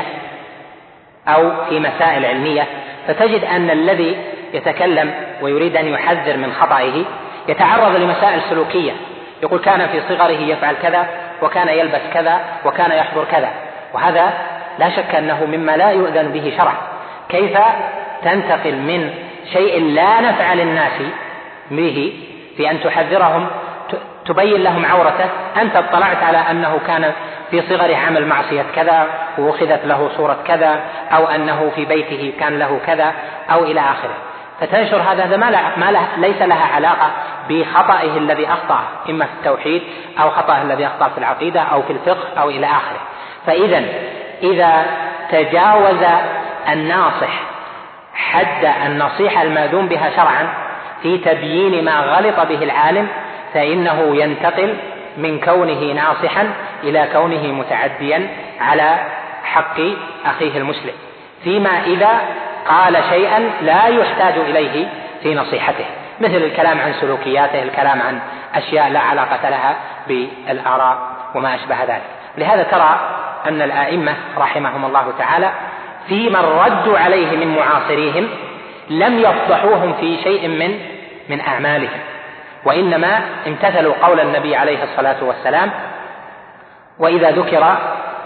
أو في مسائل علمية، فتجد أن الذي يتكلم ويريد أن يحذر من خطئه يتعرض لمسائل سلوكية، يقول كان في صغره يفعل كذا وكان يلبس كذا وكان يحضر كذا، وهذا لا شك أنه مما لا يؤذن به شرعا. كيف تنتقل من شيء لا نفع للناس به في أن تحذرهم تبين لهم عورته، أنت اطلعت على أنه كان في صغره عمل معصية كذا وأخذت له صورة كذا، أو أنه في بيته كان له كذا أو إلى آخره، فتنشر هذا ما, ما له ليس لها علاقة بخطئه الذي أخطأ إما في التوحيد أو خطأه الذي أخطأ في العقيدة أو في الفقه أو إلى آخره. فإذا إذا تجاوز الناصح حد النصيحة الماذون بها شرعا في تبيين ما غلط به العالم، فإنه ينتقل من كونه ناصحا إلى كونه متعديا على حق أخيه المسلم، فيما إذا قال شيئا لا يحتاج إليه في نصيحته، مثل الكلام عن سلوكياته، الكلام عن أشياء لا علاقة لها بالآراء وما أشبه ذلك. لهذا ترى أن الآئمة رحمهم الله تعالى في من ردوا عليه من معاصريهم لم يفضحوهم في شيء من من أعمالهم، وإنما امتثلوا قول النبي عليه الصلاة والسلام: وإذا ذكر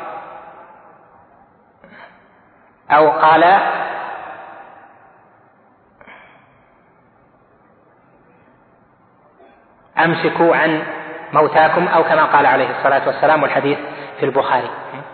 أو قال أمسكوا عن موتاكم، أو كما قال عليه الصلاة والسلام، والحديث في البخاري: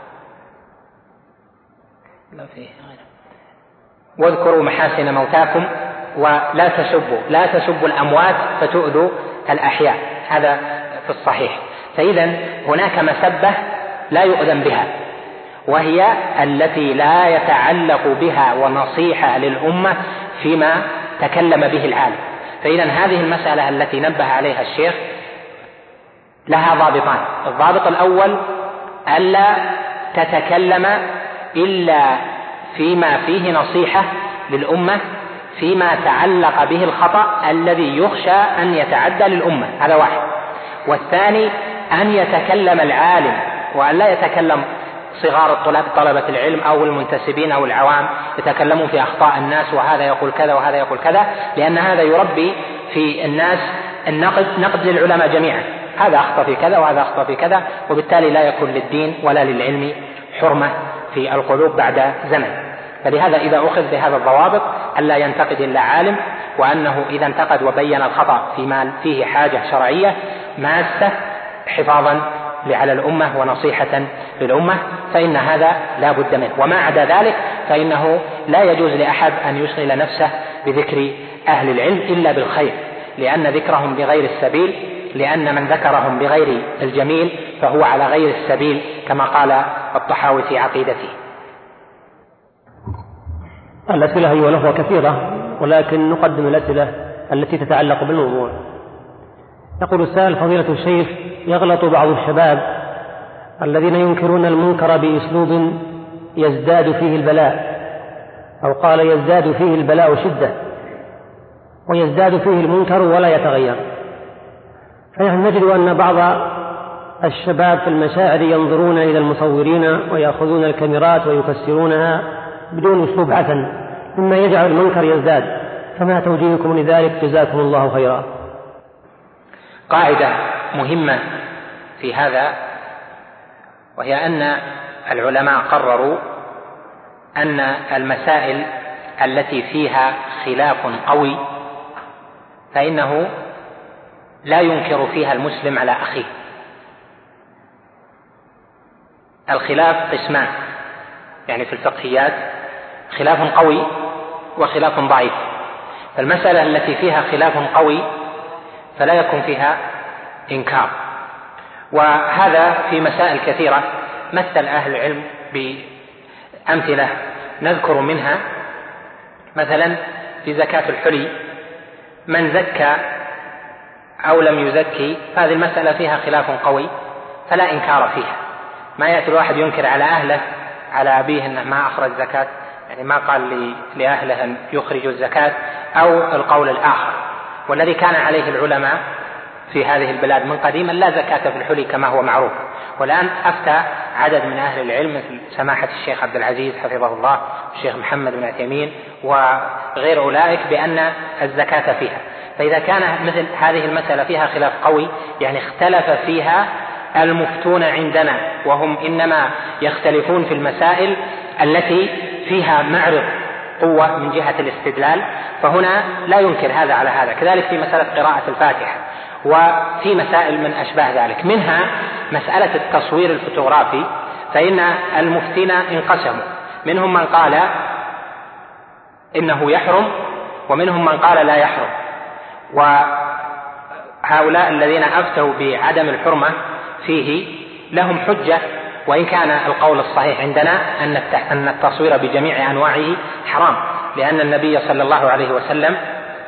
واذكروا محاسن موتاكم ولا تسبوا لا تسبوا الأموات فتؤذوا الأحياء، هذا في الصحيح. فإذا هناك مسبة لا يؤذن بها، وهي التي لا يتعلق بها ونصيحة للأمة فيما تكلم به العالم. فإذا هذه المسألة التي نبه عليها الشيخ لها ضابطان: الضابط الأول ألا تتكلم إلا فيما فيه نصيحة للأمة فيما تعلق به الخطأ الذي يخشى أن يتعدى للأمة، هذا واحد. والثاني أن يتكلم العالم، وأن لا يتكلم صغار الطلاب طلبة العلم أو المنتسبين أو العوام يتكلمون في أخطاء الناس، وهذا يقول كذا وهذا يقول كذا، لأن هذا يربي في الناس النقد نقد للعلماء جميعا، هذا أخطأ في كذا وهذا أخطأ في كذا، وبالتالي لا يكون للدين ولا للعلم حرمة في القلوب بعد زمن. فلهذا إذا أخذ بهذا الضوابط ألا ينتقد إلا عالم، وأنه إذا انتقد وبين الخطأ فيما فيه حاجة شرعية ماسة حفاظا على الأمة ونصيحة للأمة، فإن هذا لا بد منه. وما عدا ذلك فإنه لا يجوز لأحد أن يشغل نفسه بذكر أهل العلم إلا بالخير، لأن ذكرهم بغير السبيل لأن من ذكرهم بغير الجميل فهو على غير السبيل، كما قال الطحاوي في عقيدته. الأسئلة أيها الأخوة كثيرة، ولكن نقدم الأسئلة التي تتعلق بالموضوع. يقول السائل: فضيلة الشيخ، يغلط بعض الشباب الذين ينكرون المنكر بأسلوب يزداد فيه البلاء، أو قال يزداد فيه البلاء شدة، ويزداد فيه المنكر ولا يتغير. فنحن نجد أن بعض الشباب في المشاعر ينظرون إلى المصورين ويأخذون الكاميرات ويفسرونها بدون أسلوب حسن، مما يجعل المنكر يزداد، فما توجيهكم لذلك؟ جزاكم الله خيرا. قاعدة مهمة في هذا، وهي أن العلماء قرروا أن المسائل التي فيها خلاف قوي فإنه لا ينكر فيها المسلم على أخيه، الخلاف قسمان، يعني في الفقهيات خلاف قوي وخلاف ضعيف. فالمسألة التي فيها خلاف قوي فلا يكون فيها إنكار، وهذا في مسائل كثيرة مثل أهل العلم بأمثلة نذكر منها. مثلا في زكاة الحلي، من زكى أو لم يزكي، هذه المسألة فيها خلاف قوي فلا إنكار فيها. ما يأتي الواحد ينكر على أهله على أبيه أنه ما أخرج زكاة، يعني ما قال لأهله أن يخرجوا الزكاة، أو القول الآخر والذي كان عليه العلماء في هذه البلاد من قديما لا زكاة في الحلي كما هو معروف. والآن أفتى عدد من أهل العلم مثل سماحة الشيخ عبد العزيز حفظه الله، الشيخ محمد بن عثيمين وغير أولئك بأن الزكاة فيها. فإذا كان مثل هذه المسألة فيها خلاف قوي، يعني اختلف فيها المفتون عندنا، وهم إنما يختلفون في المسائل التي فيها معرض قوة من جهة الاستدلال، فهنا لا ينكر هذا على هذا. كذلك في مسألة قراءة الفاتحة، وفي مسائل من أشباه ذلك، منها مسألة التصوير الفوتوغرافي، فإن المفتين انقسموا، منهم من قال إنه يحرم ومنهم من قال لا يحرم. وهؤلاء الذين أفتوا بعدم الحرمة فيه لهم حجة، وإن كان القول الصحيح عندنا أن التصوير بجميع أنواعه حرام، لأن النبي صلى الله عليه وسلم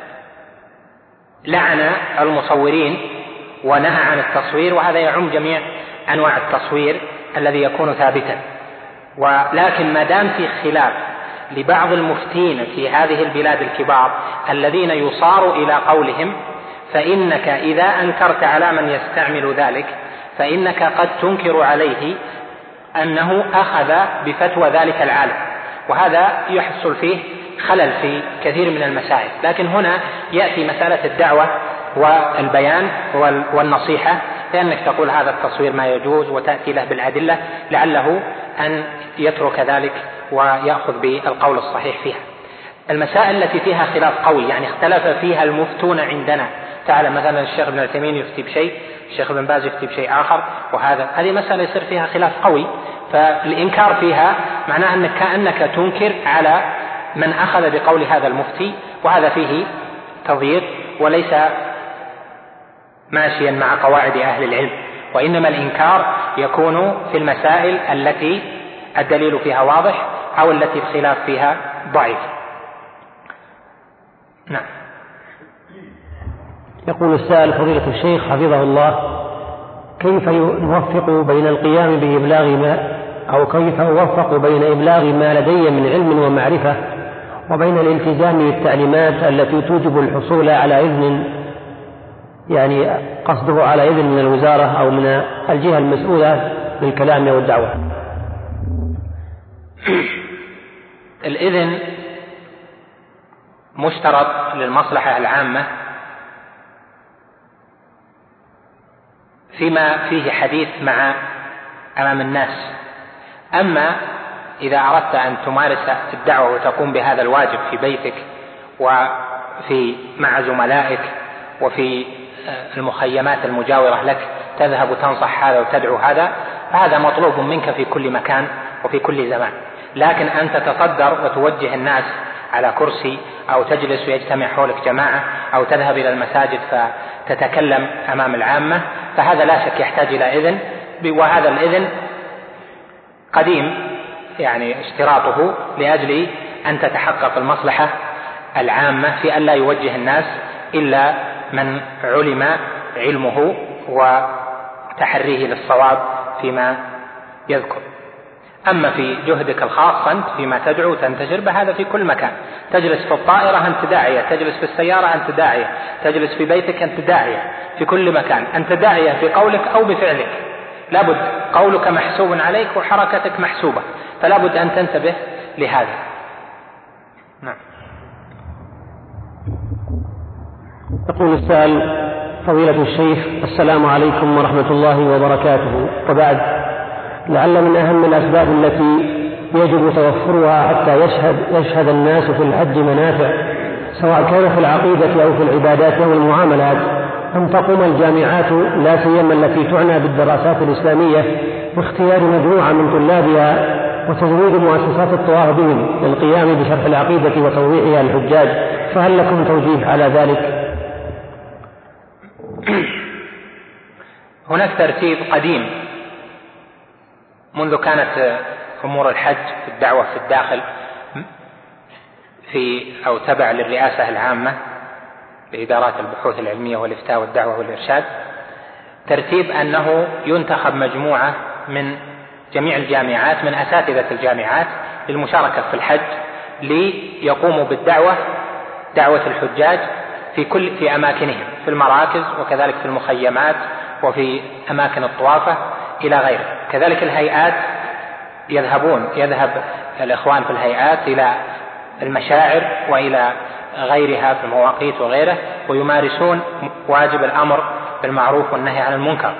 لعن المصورين ونهى عن التصوير، وهذا يعم جميع أنواع التصوير الذي يكون ثابتا. ولكن ما دام في خلاف لبعض المفتين في هذه البلاد الكبار الذين يصار إلى قولهم، فإنك إذا أنكرت على من يستعمل ذلك فإنك قد تنكر عليه أنه أخذ بفتوى ذلك العالم، وهذا يحصل فيه خلل في كثير من المسائل. لكن هنا يأتي مسألة الدعوة والبيان والنصيحة، لأنك تقول هذا التصوير ما يجوز وتأتي له بالأدلة، لعله أن يترك ذلك ويأخذ بالقول الصحيح فيها. المسائل التي فيها خلاف قوي، يعني اختلف فيها المفتون عندنا، تعالى مثلا الشيخ ابن عثيمين يفتي بشيء، الشيخ ابن باز يفتي بشيء آخر، وهذا هذه مسألة يصير فيها خلاف قوي، فالإنكار فيها معناه أنك كأنك تنكر على من أخذ بقول هذا المفتي، وهذا فيه تضييق وليس ماشيا مع قواعد أهل العلم. وإنما الإنكار يكون في المسائل التي الدليل فيها واضح أو التي الخلاف فيها ضعيف. نعم. يقول السائل فضيلة الشيخ حفظه الله: كيف نوفق بين القيام بإبلاغ ما أو كيف أوفق بين إبلاغ ما لدي من علم ومعرفة وبين الالتزام بالتعليمات التي توجب الحصول على إذن، يعني قصده على إذن من الوزارة أو من الجهة المسؤولة بالكلام والدعوة؟ الإذن مشترط للمصلحة العامة فيما فيه حديث مع أمام الناس. أما إذا أردت أن تمارس الدعوة وتقوم بهذا الواجب في بيتك وفي مع زملائك وفي المخيمات المجاورة لك، تذهب وتنصح هذا وتدعو هذا، فهذا مطلوب منك في كل مكان وفي كل زمان. لكن أن تتصدر وتوجه الناس على كرسي أو تجلس ويجتمع حولك جماعة أو تذهب إلى المساجد فتتكلم أمام العامة، فهذا لا شك يحتاج إلى إذن، وهذا الإذن قديم يعني اشتراطه لأجل أن تتحقق المصلحة العامة في أن لا يوجه الناس إلا من علم علمه وتحريه للصواب فيما يذكر. أما في جهدك الخاص أنت فيما تدعو تنتشر بهذا في كل مكان، تجلس في الطائرة أنت داعية، تجلس في السيارة أنت داعية، تجلس في بيتك أنت داعية، في كل مكان أنت داعية بقولك أو بفعلك. لابد قولك محسوب عليك وحركتك محسوبة، فلا بد أن تنتبه لهذا. نعم. يقول السائل فضيلة الشيخ: السلام عليكم ورحمة الله وبركاته، وبعد، لعل من أهم الأسباب التي يجب توفرها حتى يشهد, يشهد الناس في الحج منافع، سواء كان في العقيدة أو في العبادات أو المعاملات، أن تقوم الجامعات لا سيما التي تعنى بالدراسات الإسلامية واختيار مجموعة من طلابها وتزويد مؤسسات الطواف بهم للقيام بشرح العقيدة وتوضيحها للحجاج، فهل لكم توجيه على ذلك؟ هناك ترتيب قديم منذ كانت أمور الحج في الدعوة في الداخل في أو تبع للرئاسة العامة لإدارات البحوث العلمية والإفتاء والدعوة والإرشاد، ترتيب أنه ينتخب مجموعة من جميع الجامعات من أساتذة الجامعات للمشاركة في الحج ليقوموا بالدعوة دعوة الحجاج في كل في أماكنهم في المراكز وكذلك في المخيمات وفي أماكن الطوافة إلى غيره. كذلك الهيئات يذهبون يذهب الإخوان في الهيئات إلى المشاعر وإلى غيرها في المواقيت وغيره ويمارسون واجب الأمر بالمعروف والنهي عن المنكر،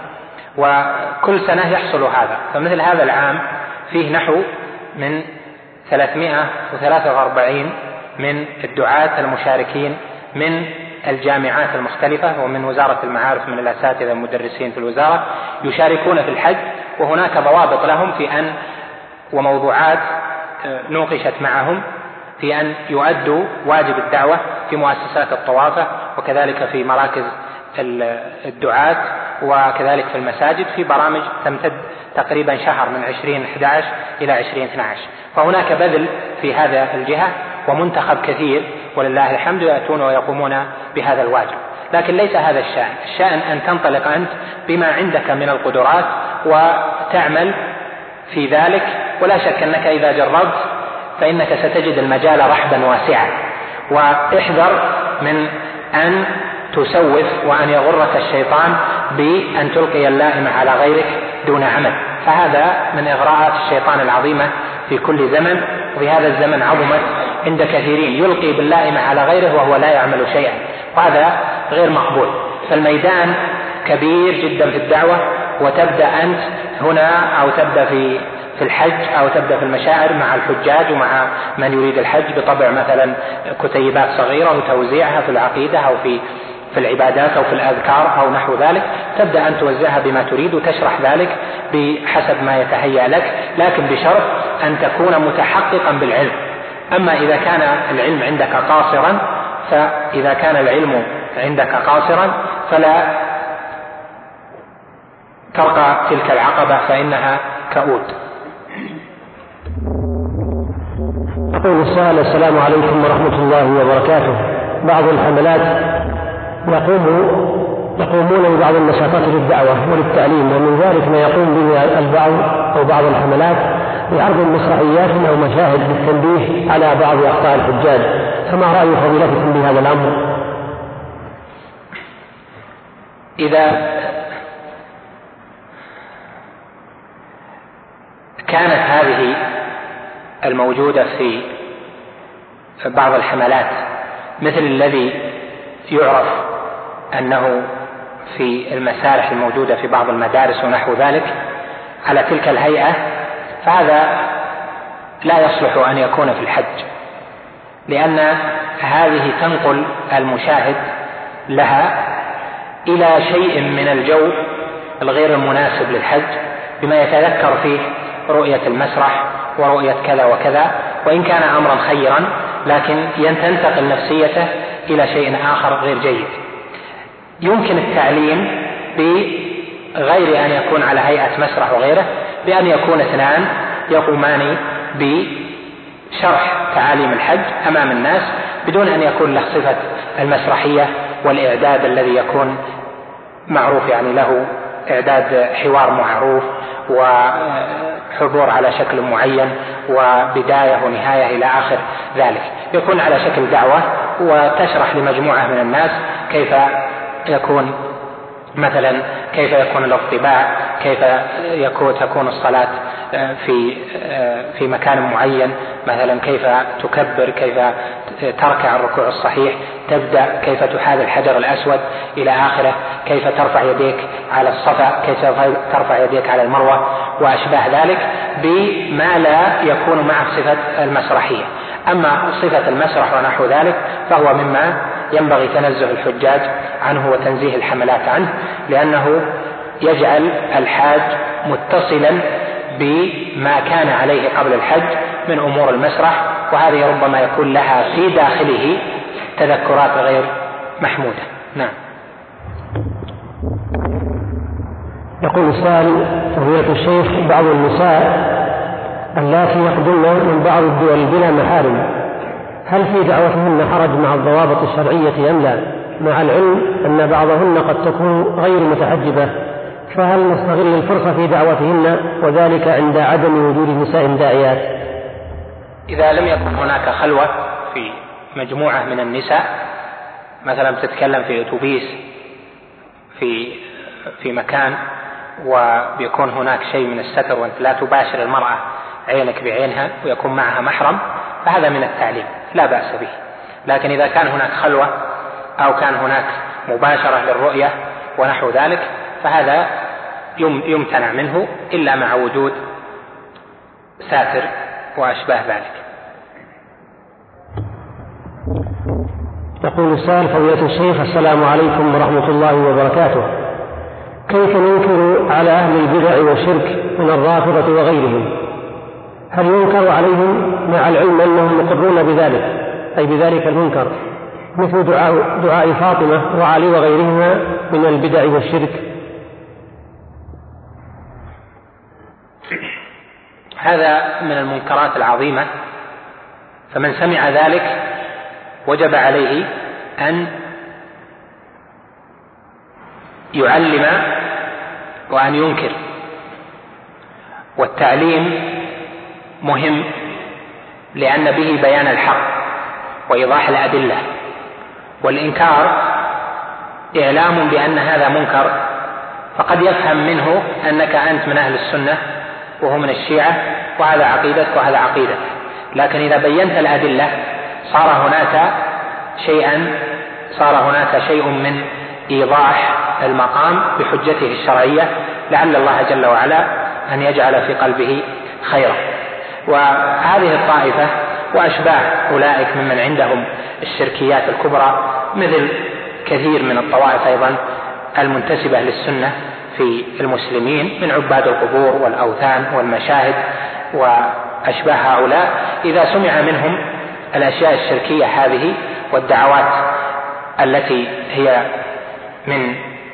وكل سنة يحصل هذا. فمثل هذا العام فيه نحو من ثلاثمائة وثلاثة وأربعين من الدعاة المشاركين من الجامعات المختلفة ومن وزارة المعارف من الأساتذة المدرسين في الوزارة يشاركون في الحج، وهناك ضوابط لهم في أن وموضوعات نوقشت معهم في أن يؤدوا واجب الدعوة في مؤسسات الطوافة وكذلك في مراكز الدعاة وكذلك في المساجد في برامج تمتد تقريبا شهر من عشرين أحد عشر إلى عشرين اثني عشر. فهناك بذل في هذا الجهة ومنتخب كثير ولله الحمد يأتون ويقومون بهذا الواجب. لكن ليس هذا الشأن، الشأن أن تنطلق أنت بما عندك من القدرات وتعمل في ذلك، ولا شك أنك إذا جربت فإنك ستجد المجال رحبا واسعا. واحذر من أن تسوف وأن يغرك الشيطان بأن تلقي اللائمة على غيرك دون عمل، فهذا من إغراءات الشيطان العظيمة في كل زمن، وفي هذا الزمن عظمت عند كثيرين يلقي باللائمة على غيره وهو لا يعمل شيئا، وهذا غير مقبول. فالميدان كبير جدا في الدعوة، وتبدأ أنت هنا أو تبدأ في في الحج أو تبدأ في المشاعر مع الحجاج ومع من يريد الحج بطبع مثلا كتيبات صغيرة وتوزيعها في العقيدة أو في في العبادات أو في الأذكار أو نحو ذلك، تبدأ أن توزعها بما تريد وتشرح ذلك بحسب ما يتهيأ لك، لكن بشرط أن تكون متحققا بالعلم. أما إذا كان العلم عندك قاصرا فإذا كان العلم عندك قاصرا فلا ترقى تلك العقبة فإنها كؤود. يقول السائل: السلام عليكم ورحمة الله وبركاته. بعض الحملات يقوم يقومون ببعض النشاطات للدعوة وللتعليم، ومن ذلك ما يقوم به البعض أو بعض الحملات بعرض مسرحيات أو مشاهد للتنبيه على بعض أخطاء الحجاج، فما رأي فضيلتكم بهذا الأمر؟ إذا كانت هذه الموجودة في بعض الحملات مثل الذي يعرف أنه في المسارح الموجودة في بعض المدارس ونحو ذلك على تلك الهيئة، فهذا لا يصلح أن يكون في الحج، لأن هذه تنقل المشاهد لها إلى شيء من الجو الغير المناسب للحج بما يتذكر فيه رؤية المسرح ورؤية كذا وكذا، وإن كان أمرا خيرا لكن تنتقل نفسيته إلى شيء آخر غير جيد. يمكن التعليم بغير أن يكون على هيئة مسرح وغيره، بأن يكون اثنان يقومان بشرح تعاليم الحج أمام الناس بدون أن يكون له صفة المسرحية والإعداد الذي يكون معروف، يعني له إعداد حوار معروف وحضور على شكل معين وبداية ونهاية إلى آخر ذلك، يكون على شكل دعوة وتشرح لمجموعة من الناس كيف يكون مثلا كيف يكون الاطباع، كيف يكون تكون الصلاة في في مكان معين، مثلا كيف تكبر، كيف تركع الركوع الصحيح، تبدأ كيف تحاذي الحجر الأسود إلى آخره، كيف ترفع يديك على الصفا، كيف ترفع يديك على المروة وأشباه ذلك، بما لا يكون مع صفة المسرحية. أما صفة المسرح ونحو ذلك فهو مما ينبغي تنزه الحجاج عنه وتنزيه الحملات عنه، لأنه يجعل الحاج متصلا بما كان عليه قبل الحج من أمور المسرح، وهذه ربما يكون لها في داخله تذكرات غير محمودة. نعم. يقول السائل: فضيلة الشيخ، بعض النساء اللاتي يقدمن من بعض الدول بلا محارم، هل في دعوتهن حرج مع الضوابط الشرعية أم لا؟ مع العلم أن بعضهن قد تكون غير متحجبة، فهل نستغل الفرصة في دعوتهن وذلك عند عدم وجود نساء داعيات؟ إذا لم يكن هناك خلوة في مجموعة من النساء، مثلا تتكلم في أتوبيس في في مكان وبيكون هناك شيء من الستر وأنت لا تباشر المرأة عينك بعينها ويكون معها محرم، فهذا من التعليم لا بأس به. لكن إذا كان هناك خلوة أو كان هناك مباشرة للرؤية ونحو ذلك فهذا يمتنع منه إلا مع وجود ساتر وأشباه ذلك. يقول السائل: فضيلة الشيخ، السلام عليكم ورحمة الله وبركاته. كيف ننكر على أهل البدع والشرك من الرافضة وغيرهم؟ هل ينكر عليهم مع العلم أنهم مقرون بذلك، أي بذلك المنكر، مثل دعاء, دعاء فاطمة وعلي وغيرهما من البدع والشرك؟ هذا من المنكرات العظيمة، فمن سمع ذلك وجب عليه أن يعلم وأن ينكر. والتعليم مهم لأن به بيان الحق وإيضاح الأدلة، والإنكار إعلام بأن هذا منكر، فقد يفهم منه أنك أنت من أهل السنة وهو من الشيعة وهذا عقيدتك وهذا عقيدتك. لكن إذا بينت الأدلة صار هناك شيئا صار هناك شيء من إيضاح المقام بحجته الشرعية، لعل الله جل وعلا أن يجعل في قلبه خيرا. وهذه الطائفة وأشباه أولئك ممن عندهم الشركيات الكبرى مثل كثير من الطوائف أيضا المنتسبة للسنة في المسلمين من عباد القبور والأوثان والمشاهد وأشباه هؤلاء، إذا سمع منهم الأشياء الشركية هذه والدعوات التي هي من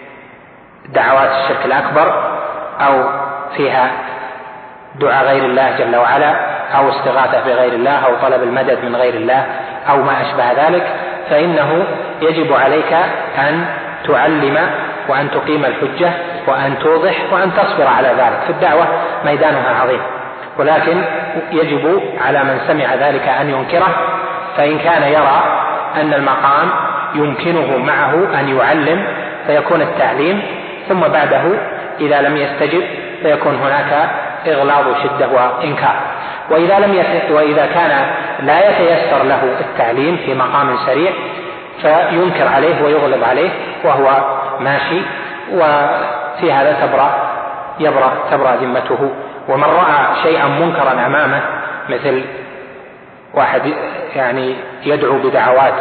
دعوات الشرك الأكبر أو فيها دعاء غير الله جل وعلا أو استغاثة بغير الله أو طلب المدد من غير الله أو ما أشبه ذلك، فإنه يجب عليك أن تعلم وأن تقيم الحجة وأن توضح وأن تصبر على ذلك. في الدعوة ميدانها عظيم، ولكن يجب على من سمع ذلك أن ينكره، فإن كان يرى أن المقام يمكنه معه أن يعلم فيكون التعليم، ثم بعده إذا لم يستجب فيكون هناك إغلاظ شدة وإنكار. وإذا, لم يت... وإذا كان لا يتيسر له التعليم في مقام سريع فينكر عليه ويغلب عليه وهو ماشي، وفي هذا تبرأ يبرأ تبرأ ذمته. ومن رأى شيئا منكرا أمامه مثل واحد يعني يدعو بدعوات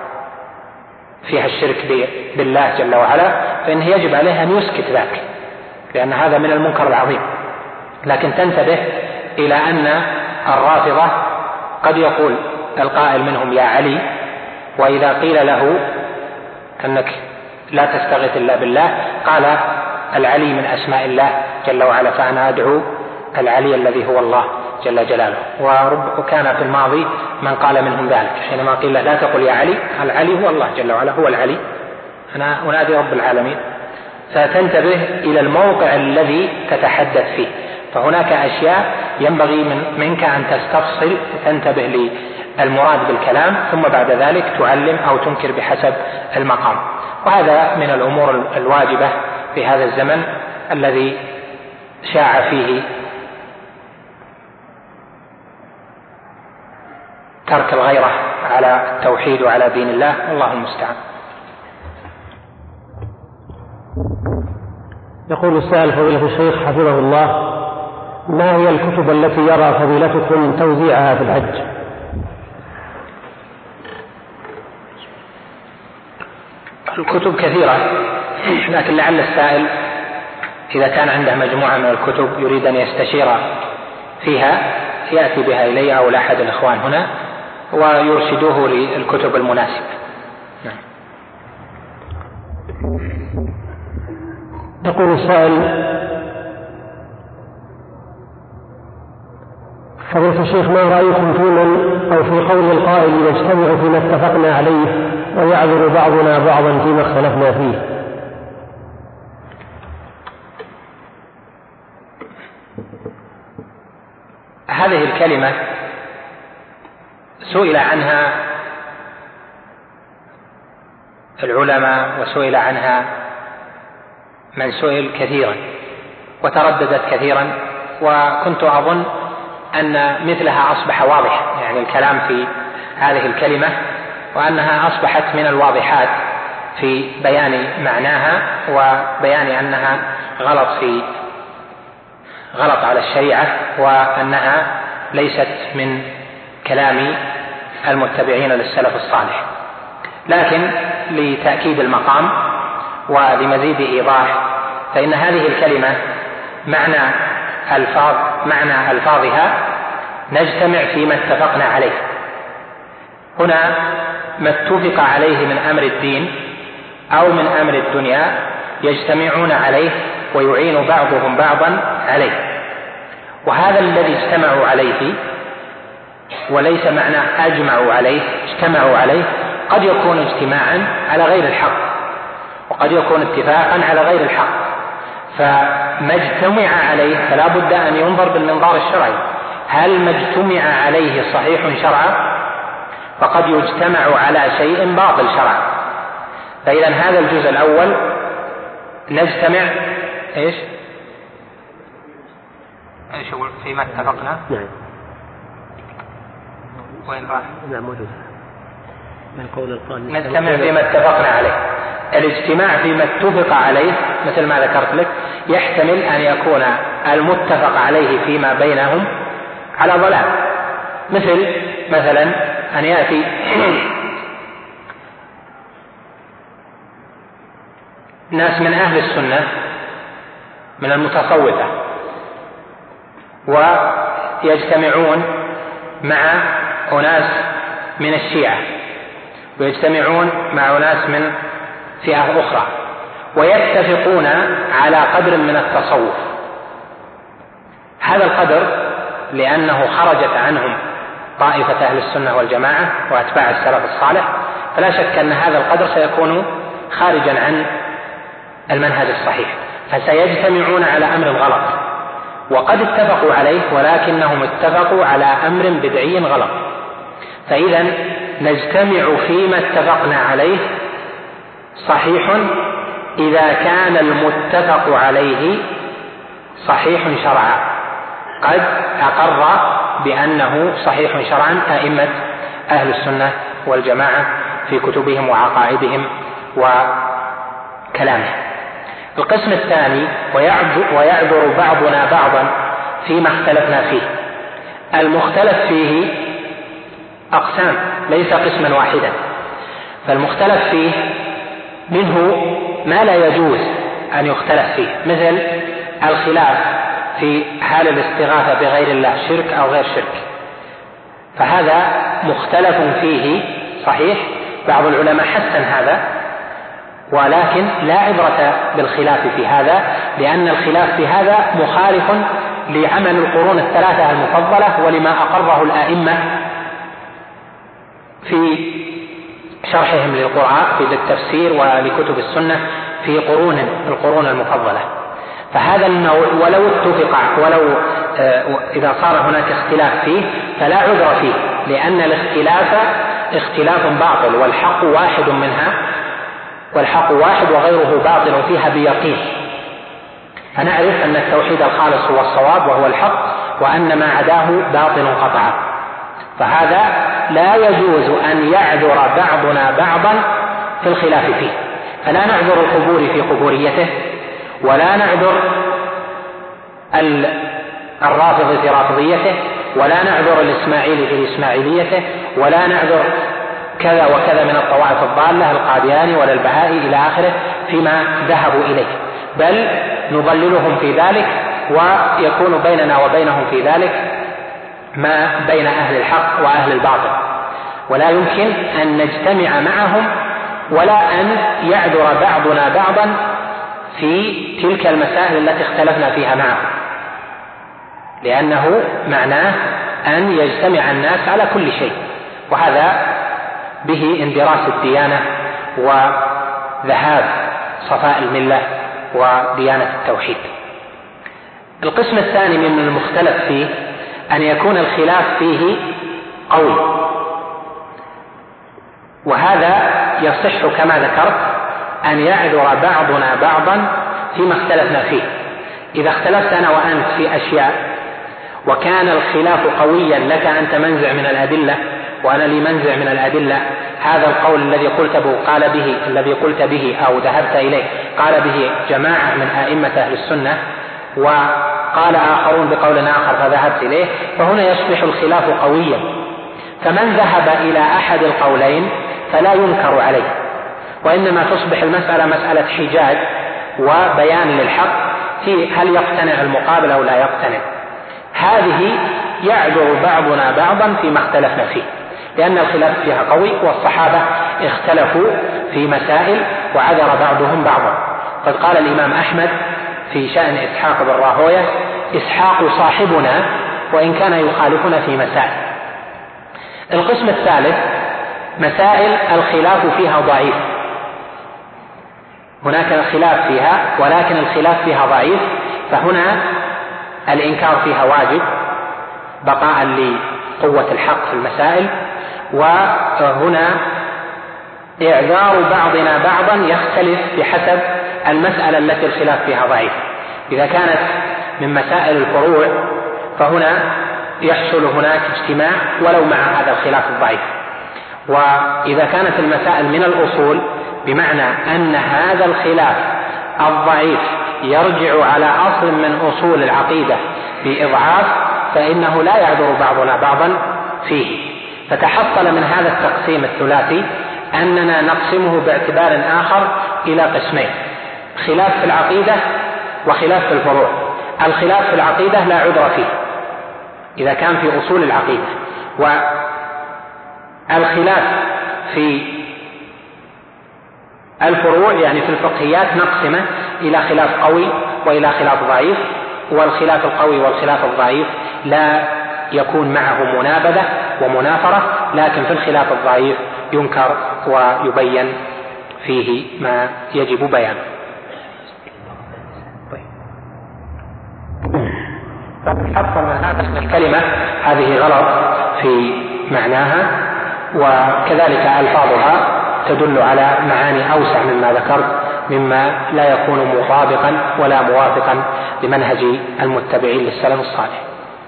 فيها الشرك بالله جل وعلا فإنه يجب عليه أن يسكت ذاك، لأن هذا من المنكر العظيم. لكن تنتبه إلى أن الرافضة قد يقول القائل منهم يا علي، وإذا قيل له أنك لا تستغيث إلا بالله قال العلي من أسماء الله جل وعلا، فأنا أدعو العلي الذي هو الله جل جلاله. وكان في الماضي من قال منهم ذلك حينما قيل لا تقل يا علي، العلي هو الله جل وعلا، هو العلي، أنا أنادي رب العالمين. فتنتبه إلى الموقع الذي تتحدث فيه، فهناك أشياء ينبغي من منك أن تستفصل وتنتبه للمراد بالكلام، ثم بعد ذلك تعلم أو تنكر بحسب المقام. وهذا من الأمور الواجبة في هذا الزمن الذي شاع فيه ترك الغيرة على التوحيد وعلى دين الله، والله المستعان. يقول السائل فضيلة الشيخ حفظه الله: ما هي الكتب التي يرى فضيلتكم توزيعها في الحج؟ الكتب كثيرة، لكن لعل السائل إذا كان عنده مجموعة من الكتب يريد أن يستشير فيها يأتي بها إلي أو لأحد الإخوان هنا ويرشدوه للكتب المناسبة. نعم. يقول السائل: فضيلة الشيخ، ما رأيكم في من أو في قول القائل نجتمع فيما اتفقنا عليه ويعذر بعضنا بعضا فيما اختلفنا فيه؟ هذه الكلمة سئل عنها العلماء وسئل عنها من سئل كثيرا وترددت كثيرا، وكنت أظن أن مثلها أصبح واضح، يعني الكلام في هذه الكلمة وأنها أصبحت من الواضحات في بيان معناها وبيان أنها غلط في غلط على الشريعة وأنها ليست من كلام المتبعين للسلف الصالح. لكن لتأكيد المقام ولمزيد إيضاح فإن هذه الكلمة معنى ألفاظ معنى ألفاظها نجتمع فيما اتفقنا عليه. هنا ما اتفق عليه من أمر الدين أو من أمر الدنيا يجتمعون عليه ويعين بعضهم بعضا عليه، وهذا الذي اجتمعوا عليه وليس معناه أجمعوا عليه، اجتمعوا عليه قد يكون اجتماعا على غير الحق وقد يكون اتفاقا على غير الحق، فما اجتمع عليه فلا بد أن ينظر بالمنظار الشرعي، هل ما اجتمع عليه صحيح شرعا؟ فقد يجتمع على شيء باطل شرعا. فإذا هذا الجزء الأول نجتمع ايش ايش فيما اتفقنا. نعم. وين راح؟ نعم موجود من قول القائل نجتمع فيما اتفقنا عليه. الاجتماع فيما اتفق عليه مثل ما ذكرت لك يحتمل أن يكون المتفق عليه فيما بينهم على ضلال، مثل مثلا أن يأتي ناس من أهل السنة من المتصوفة ويجتمعون مع أناس من الشيعة ويجتمعون مع أناس من فئة أخرى ويتفقون على قدر من التصوف. هذا القدر لأنه خرجت عنهم طائفة أهل السنة والجماعة وأتباع السلف الصالح، فلا شك أن هذا القدر سيكون خارجا عن المنهج الصحيح، فسيجتمعون على أمر غلط وقد اتفقوا عليه ولكنهم اتفقوا على أمر بدعي غلط. فإذا نجتمع فيما اتفقنا عليه صحيح إذا كان المتفق عليه صحيح شرعا، قد أقر بأنه صحيح شرعا أئمة أهل السنة والجماعة في كتبهم وعقائدهم وكلامهم. القسم الثاني ويعذر بعضنا بعضا فيما اختلفنا فيه. المختلف فيه أقسام ليس قسما واحدا، فالمختلف فيه منه ما لا يجوز أن يختلف فيه، مثل الخلاف في حال الاستغاثة بغير الله شرك أو غير شرك، فهذا مختلف فيه صحيح، بعض العلماء حسن هذا، ولكن لا عبرة بالخلاف في هذا لأن الخلاف في هذا مخالف لعمل القرون الثلاثة المفضلة ولما أقره الآئمة في شرحهم للقرآن في التفسير ولكتب السنة في قرون القرون المفضلة. فهذا النوع ولو اتفق ولو إذا صار هناك اختلاف فيه فلا عذر فيه، لأن الاختلاف اختلاف باطل والحق واحد منها، والحق واحد وغيره باطل فيها بيقين. فنعرف أن التوحيد الخالص هو الصواب وهو الحق، وأن ما عداه باطل قطعا. فهذا لا يجوز أن يعذر بعضنا بعضا في الخلاف فيه، فلا نعذر القبور في قبوريته، ولا نعذر الرافض في رافضيته، ولا نعذر الإسماعيلي في إسماعيليته، ولا نعذر كذا وكذا من الطوائف الضالة القادياني ولا البهائي إلى آخره فيما ذهبوا إليه، بل نضللهم في ذلك، ويكون بيننا وبينهم في ذلك ما بين أهل الحق وأهل الباطل، ولا يمكن أن نجتمع معهم ولا أن يعذر بعضنا بعضا في تلك المسائل التي اختلفنا فيها معهم، لأنه معناه أن يجتمع الناس على كل شيء، وهذا به اندراس الديانة وذهاب صفاء الملة وديانة التوحيد. القسم الثاني من المختلف فيه أن يكون الخلاف فيه قوي، وهذا يصح كما ذكرت أن يعذر بعضنا بعضا فيما اختلفنا فيه. إذا اختلفت أنا وأنت في أشياء وكان الخلاف قويا، لك أنت منزع من الأدلة وأنا لي منزع من الأدلة، هذا القول الذي قلت به قال به الذي قلت به أو ذهبت إليه قال به جماعة من أئمة أهل السنة، وقال آخرون بقول آخر فذهبت إليه، فهنا يصبح الخلاف قويا، فمن ذهب إلى أحد القولين فلا ينكر عليه، وإنما تصبح المسألة مسألة حجاج وبيان للحق في هل يقتنع المقابل أو لا يقتنع. هذه يعذر بعضنا بعضا فيما اختلفنا فيه، لأن الخلاف فيها قوي، والصحابة اختلفوا في مسائل وعذر بعضهم بعضا. قد قال الإمام أحمد في شأن إسحاق بن راهوية: إسحاق صاحبنا وإن كان يخالفنا في مسائل. القسم الثالث مسائل الخلاف فيها ضعيف، هناك خلاف فيها ولكن الخلاف فيها ضعيف، فهنا الإنكار فيها واجب بقاء لقوة الحق في المسائل، وهنا إعذار بعضنا بعضا يختلف بحسب المسألة التي الخلاف فيها ضعيف. إذا كانت من مسائل الفروع فهنا يحصل هناك اجتماع ولو مع هذا الخلاف الضعيف، وإذا كانت المسائل من الأصول بمعنى أن هذا الخلاف الضعيف يرجع على أصل من أصول العقيدة بإضعاف، فإنه لا يعذر بعضنا بعضا فيه. فتحصل من هذا التقسيم الثلاثي أننا نقسمه باعتبار آخر إلى قسمين: خلاف في العقيدة وخلاف في الفروع. الخلاف في العقيدة لا عذر فيه إذا كان في أصول العقيدة، والخلاف في الفروع يعني في الفقهيات نقسمه إلى خلاف قوي وإلى خلاف ضعيف، والخلاف القوي والخلاف الضعيف لا يكون معه منابذة ومنافرة، لكن في الخلاف الضعيف ينكر ويبين فيه ما يجب بيانه. حصل من هذا الكلمة هذه غلط في معناها، وكذلك ألفاظها تدل على معاني أوسع مما ذكرت، مما لا يكون مطابقا ولا موافقا لمنهج المتبعين للسلف الصالح.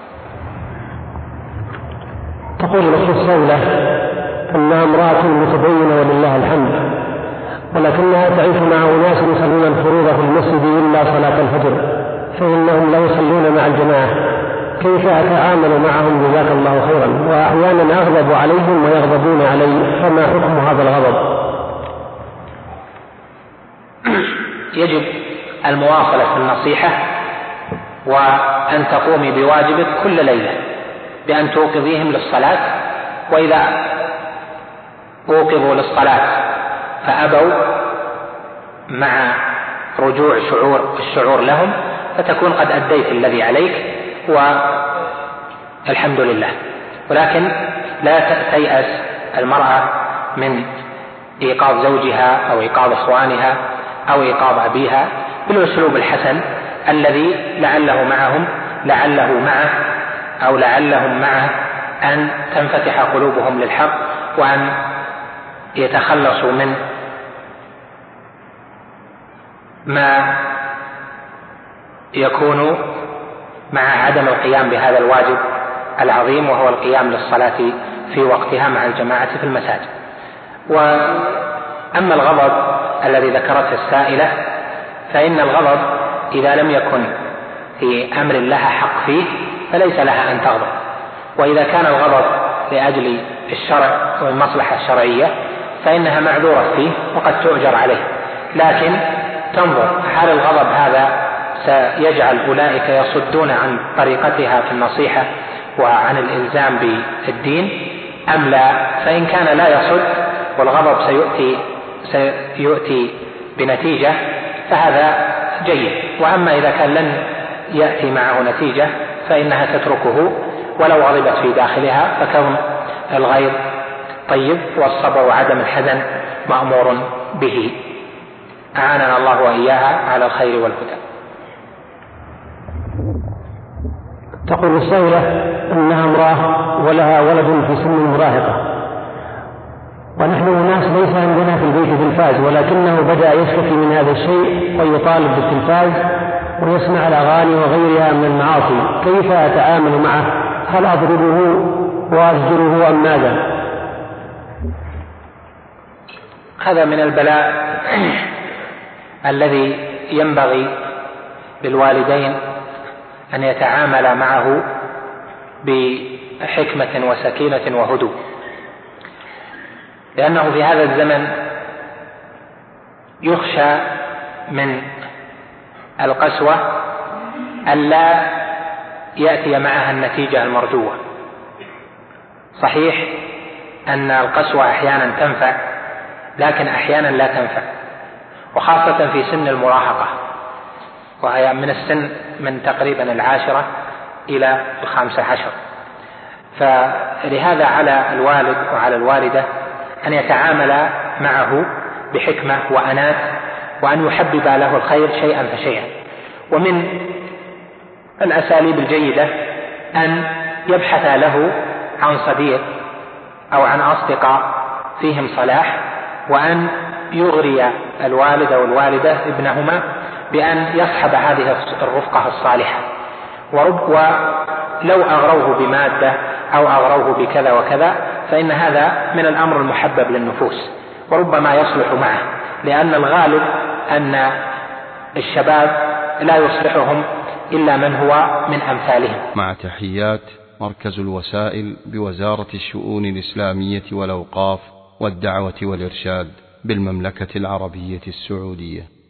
تقول الأخت الصولة أنها امرأة متدينة ولله الحمد، ولكنها تعيش مع أناس يصلون الفروض في المسجد إلا صلاة الفجر، فإنهم لا يصلون مع الجماعة، كيف أتعامل معهم جزاك الله خيرا؟ وأحيانا أغضب عليهم ويغضبون علي، فما حكم هذا الغضب؟ يجب المواصلة في النصيحة، وأن تقومي بواجبك كل ليلة بأن توقظيهم للصلاة، وإذا أوقظوا للصلاة فأبوا مع رجوع شعور الشعور لهم فتكون قد أديت الذي عليك والحمد لله. ولكن لا تيأس المرأة من إيقاظ زوجها أو إيقاظ إخوانها أو إيقاظ أبيها بالأسلوب الحسن الذي لعله معهم لعله معه أو لعلهم معه أن تنفتح قلوبهم للحق، وأن يتخلصوا من ما يكون مع عدم القيام بهذا الواجب العظيم، وهو القيام للصلاة في وقتها مع الجماعة في المساجد. وأما الغضب الذي ذكرته السائلة، فإن الغضب إذا لم يكن في أمر لها حق فيه فليس لها أن تغضب، وإذا كان الغضب لأجل الشرع والمصلحة الشرعية فإنها معذورة فيه وقد تؤجر عليه، لكن تنظر هل الغضب هذا سيجعل أولئك يصدون عن طريقتها في النصيحة وعن الإلزام بالدين أم لا؟ فإن كان لا يصد والغضب سيؤتي, سيؤتي بنتيجة فهذا جيد. وأما إذا كان لن يأتي معه نتيجة فإنها تتركه ولو غضبت في داخلها، فكون الغيظ طيب والصبر وعدم الحزن مأمور به. أعاننا الله وإياها على الخير والهدى. تقول السائلة أنها امرأة ولها ولد في سن المراهقة، ونحن ناس ليس عندنا في البيت تلفاز، ولكنه بدأ يشتكي من هذا الشيء ويطالب بالتلفاز ويسمع الأغاني وغيرها من المعاصي، كيف أتعامل معه؟ هل أضربه وأزجره أم ماذا؟ هذا من البلاء الذي ينبغي للوالدين أن يتعامل معه بحكمة وسكينة وهدوء، لأنه في هذا الزمن يخشى من القسوة ألا يأتي معها النتيجة المرجوة. صحيح أن القسوة أحيانا تنفع، لكن أحيانا لا تنفع، وخاصة في سن المراهقة، وهي من السن من تقريبا العاشرة إلى الخامسة عشر. فلهذا على الوالد وعلى الوالدة أن يتعامل معه بحكمة وأنات، وأن يحبب له الخير شيئا فشيئا. ومن الأساليب الجيدة أن يبحث له عن صديق أو عن أصدقاء فيهم صلاح، وأن يغري الوالد والوالدة ابنهما بأن يصحب هذه الرفقة الصالحة، ولو أغروه بمادة أو أغروه بكذا وكذا فإن هذا من الأمر المحبب للنفوس، وربما يصلح معه، لأن الغالب أن الشباب لا يصلحهم إلا من هو من أمثالهم. مع تحيات مركز الوسائل بوزارة الشؤون الإسلامية والأوقاف والدعوة والإرشاد بالمملكة العربية السعودية.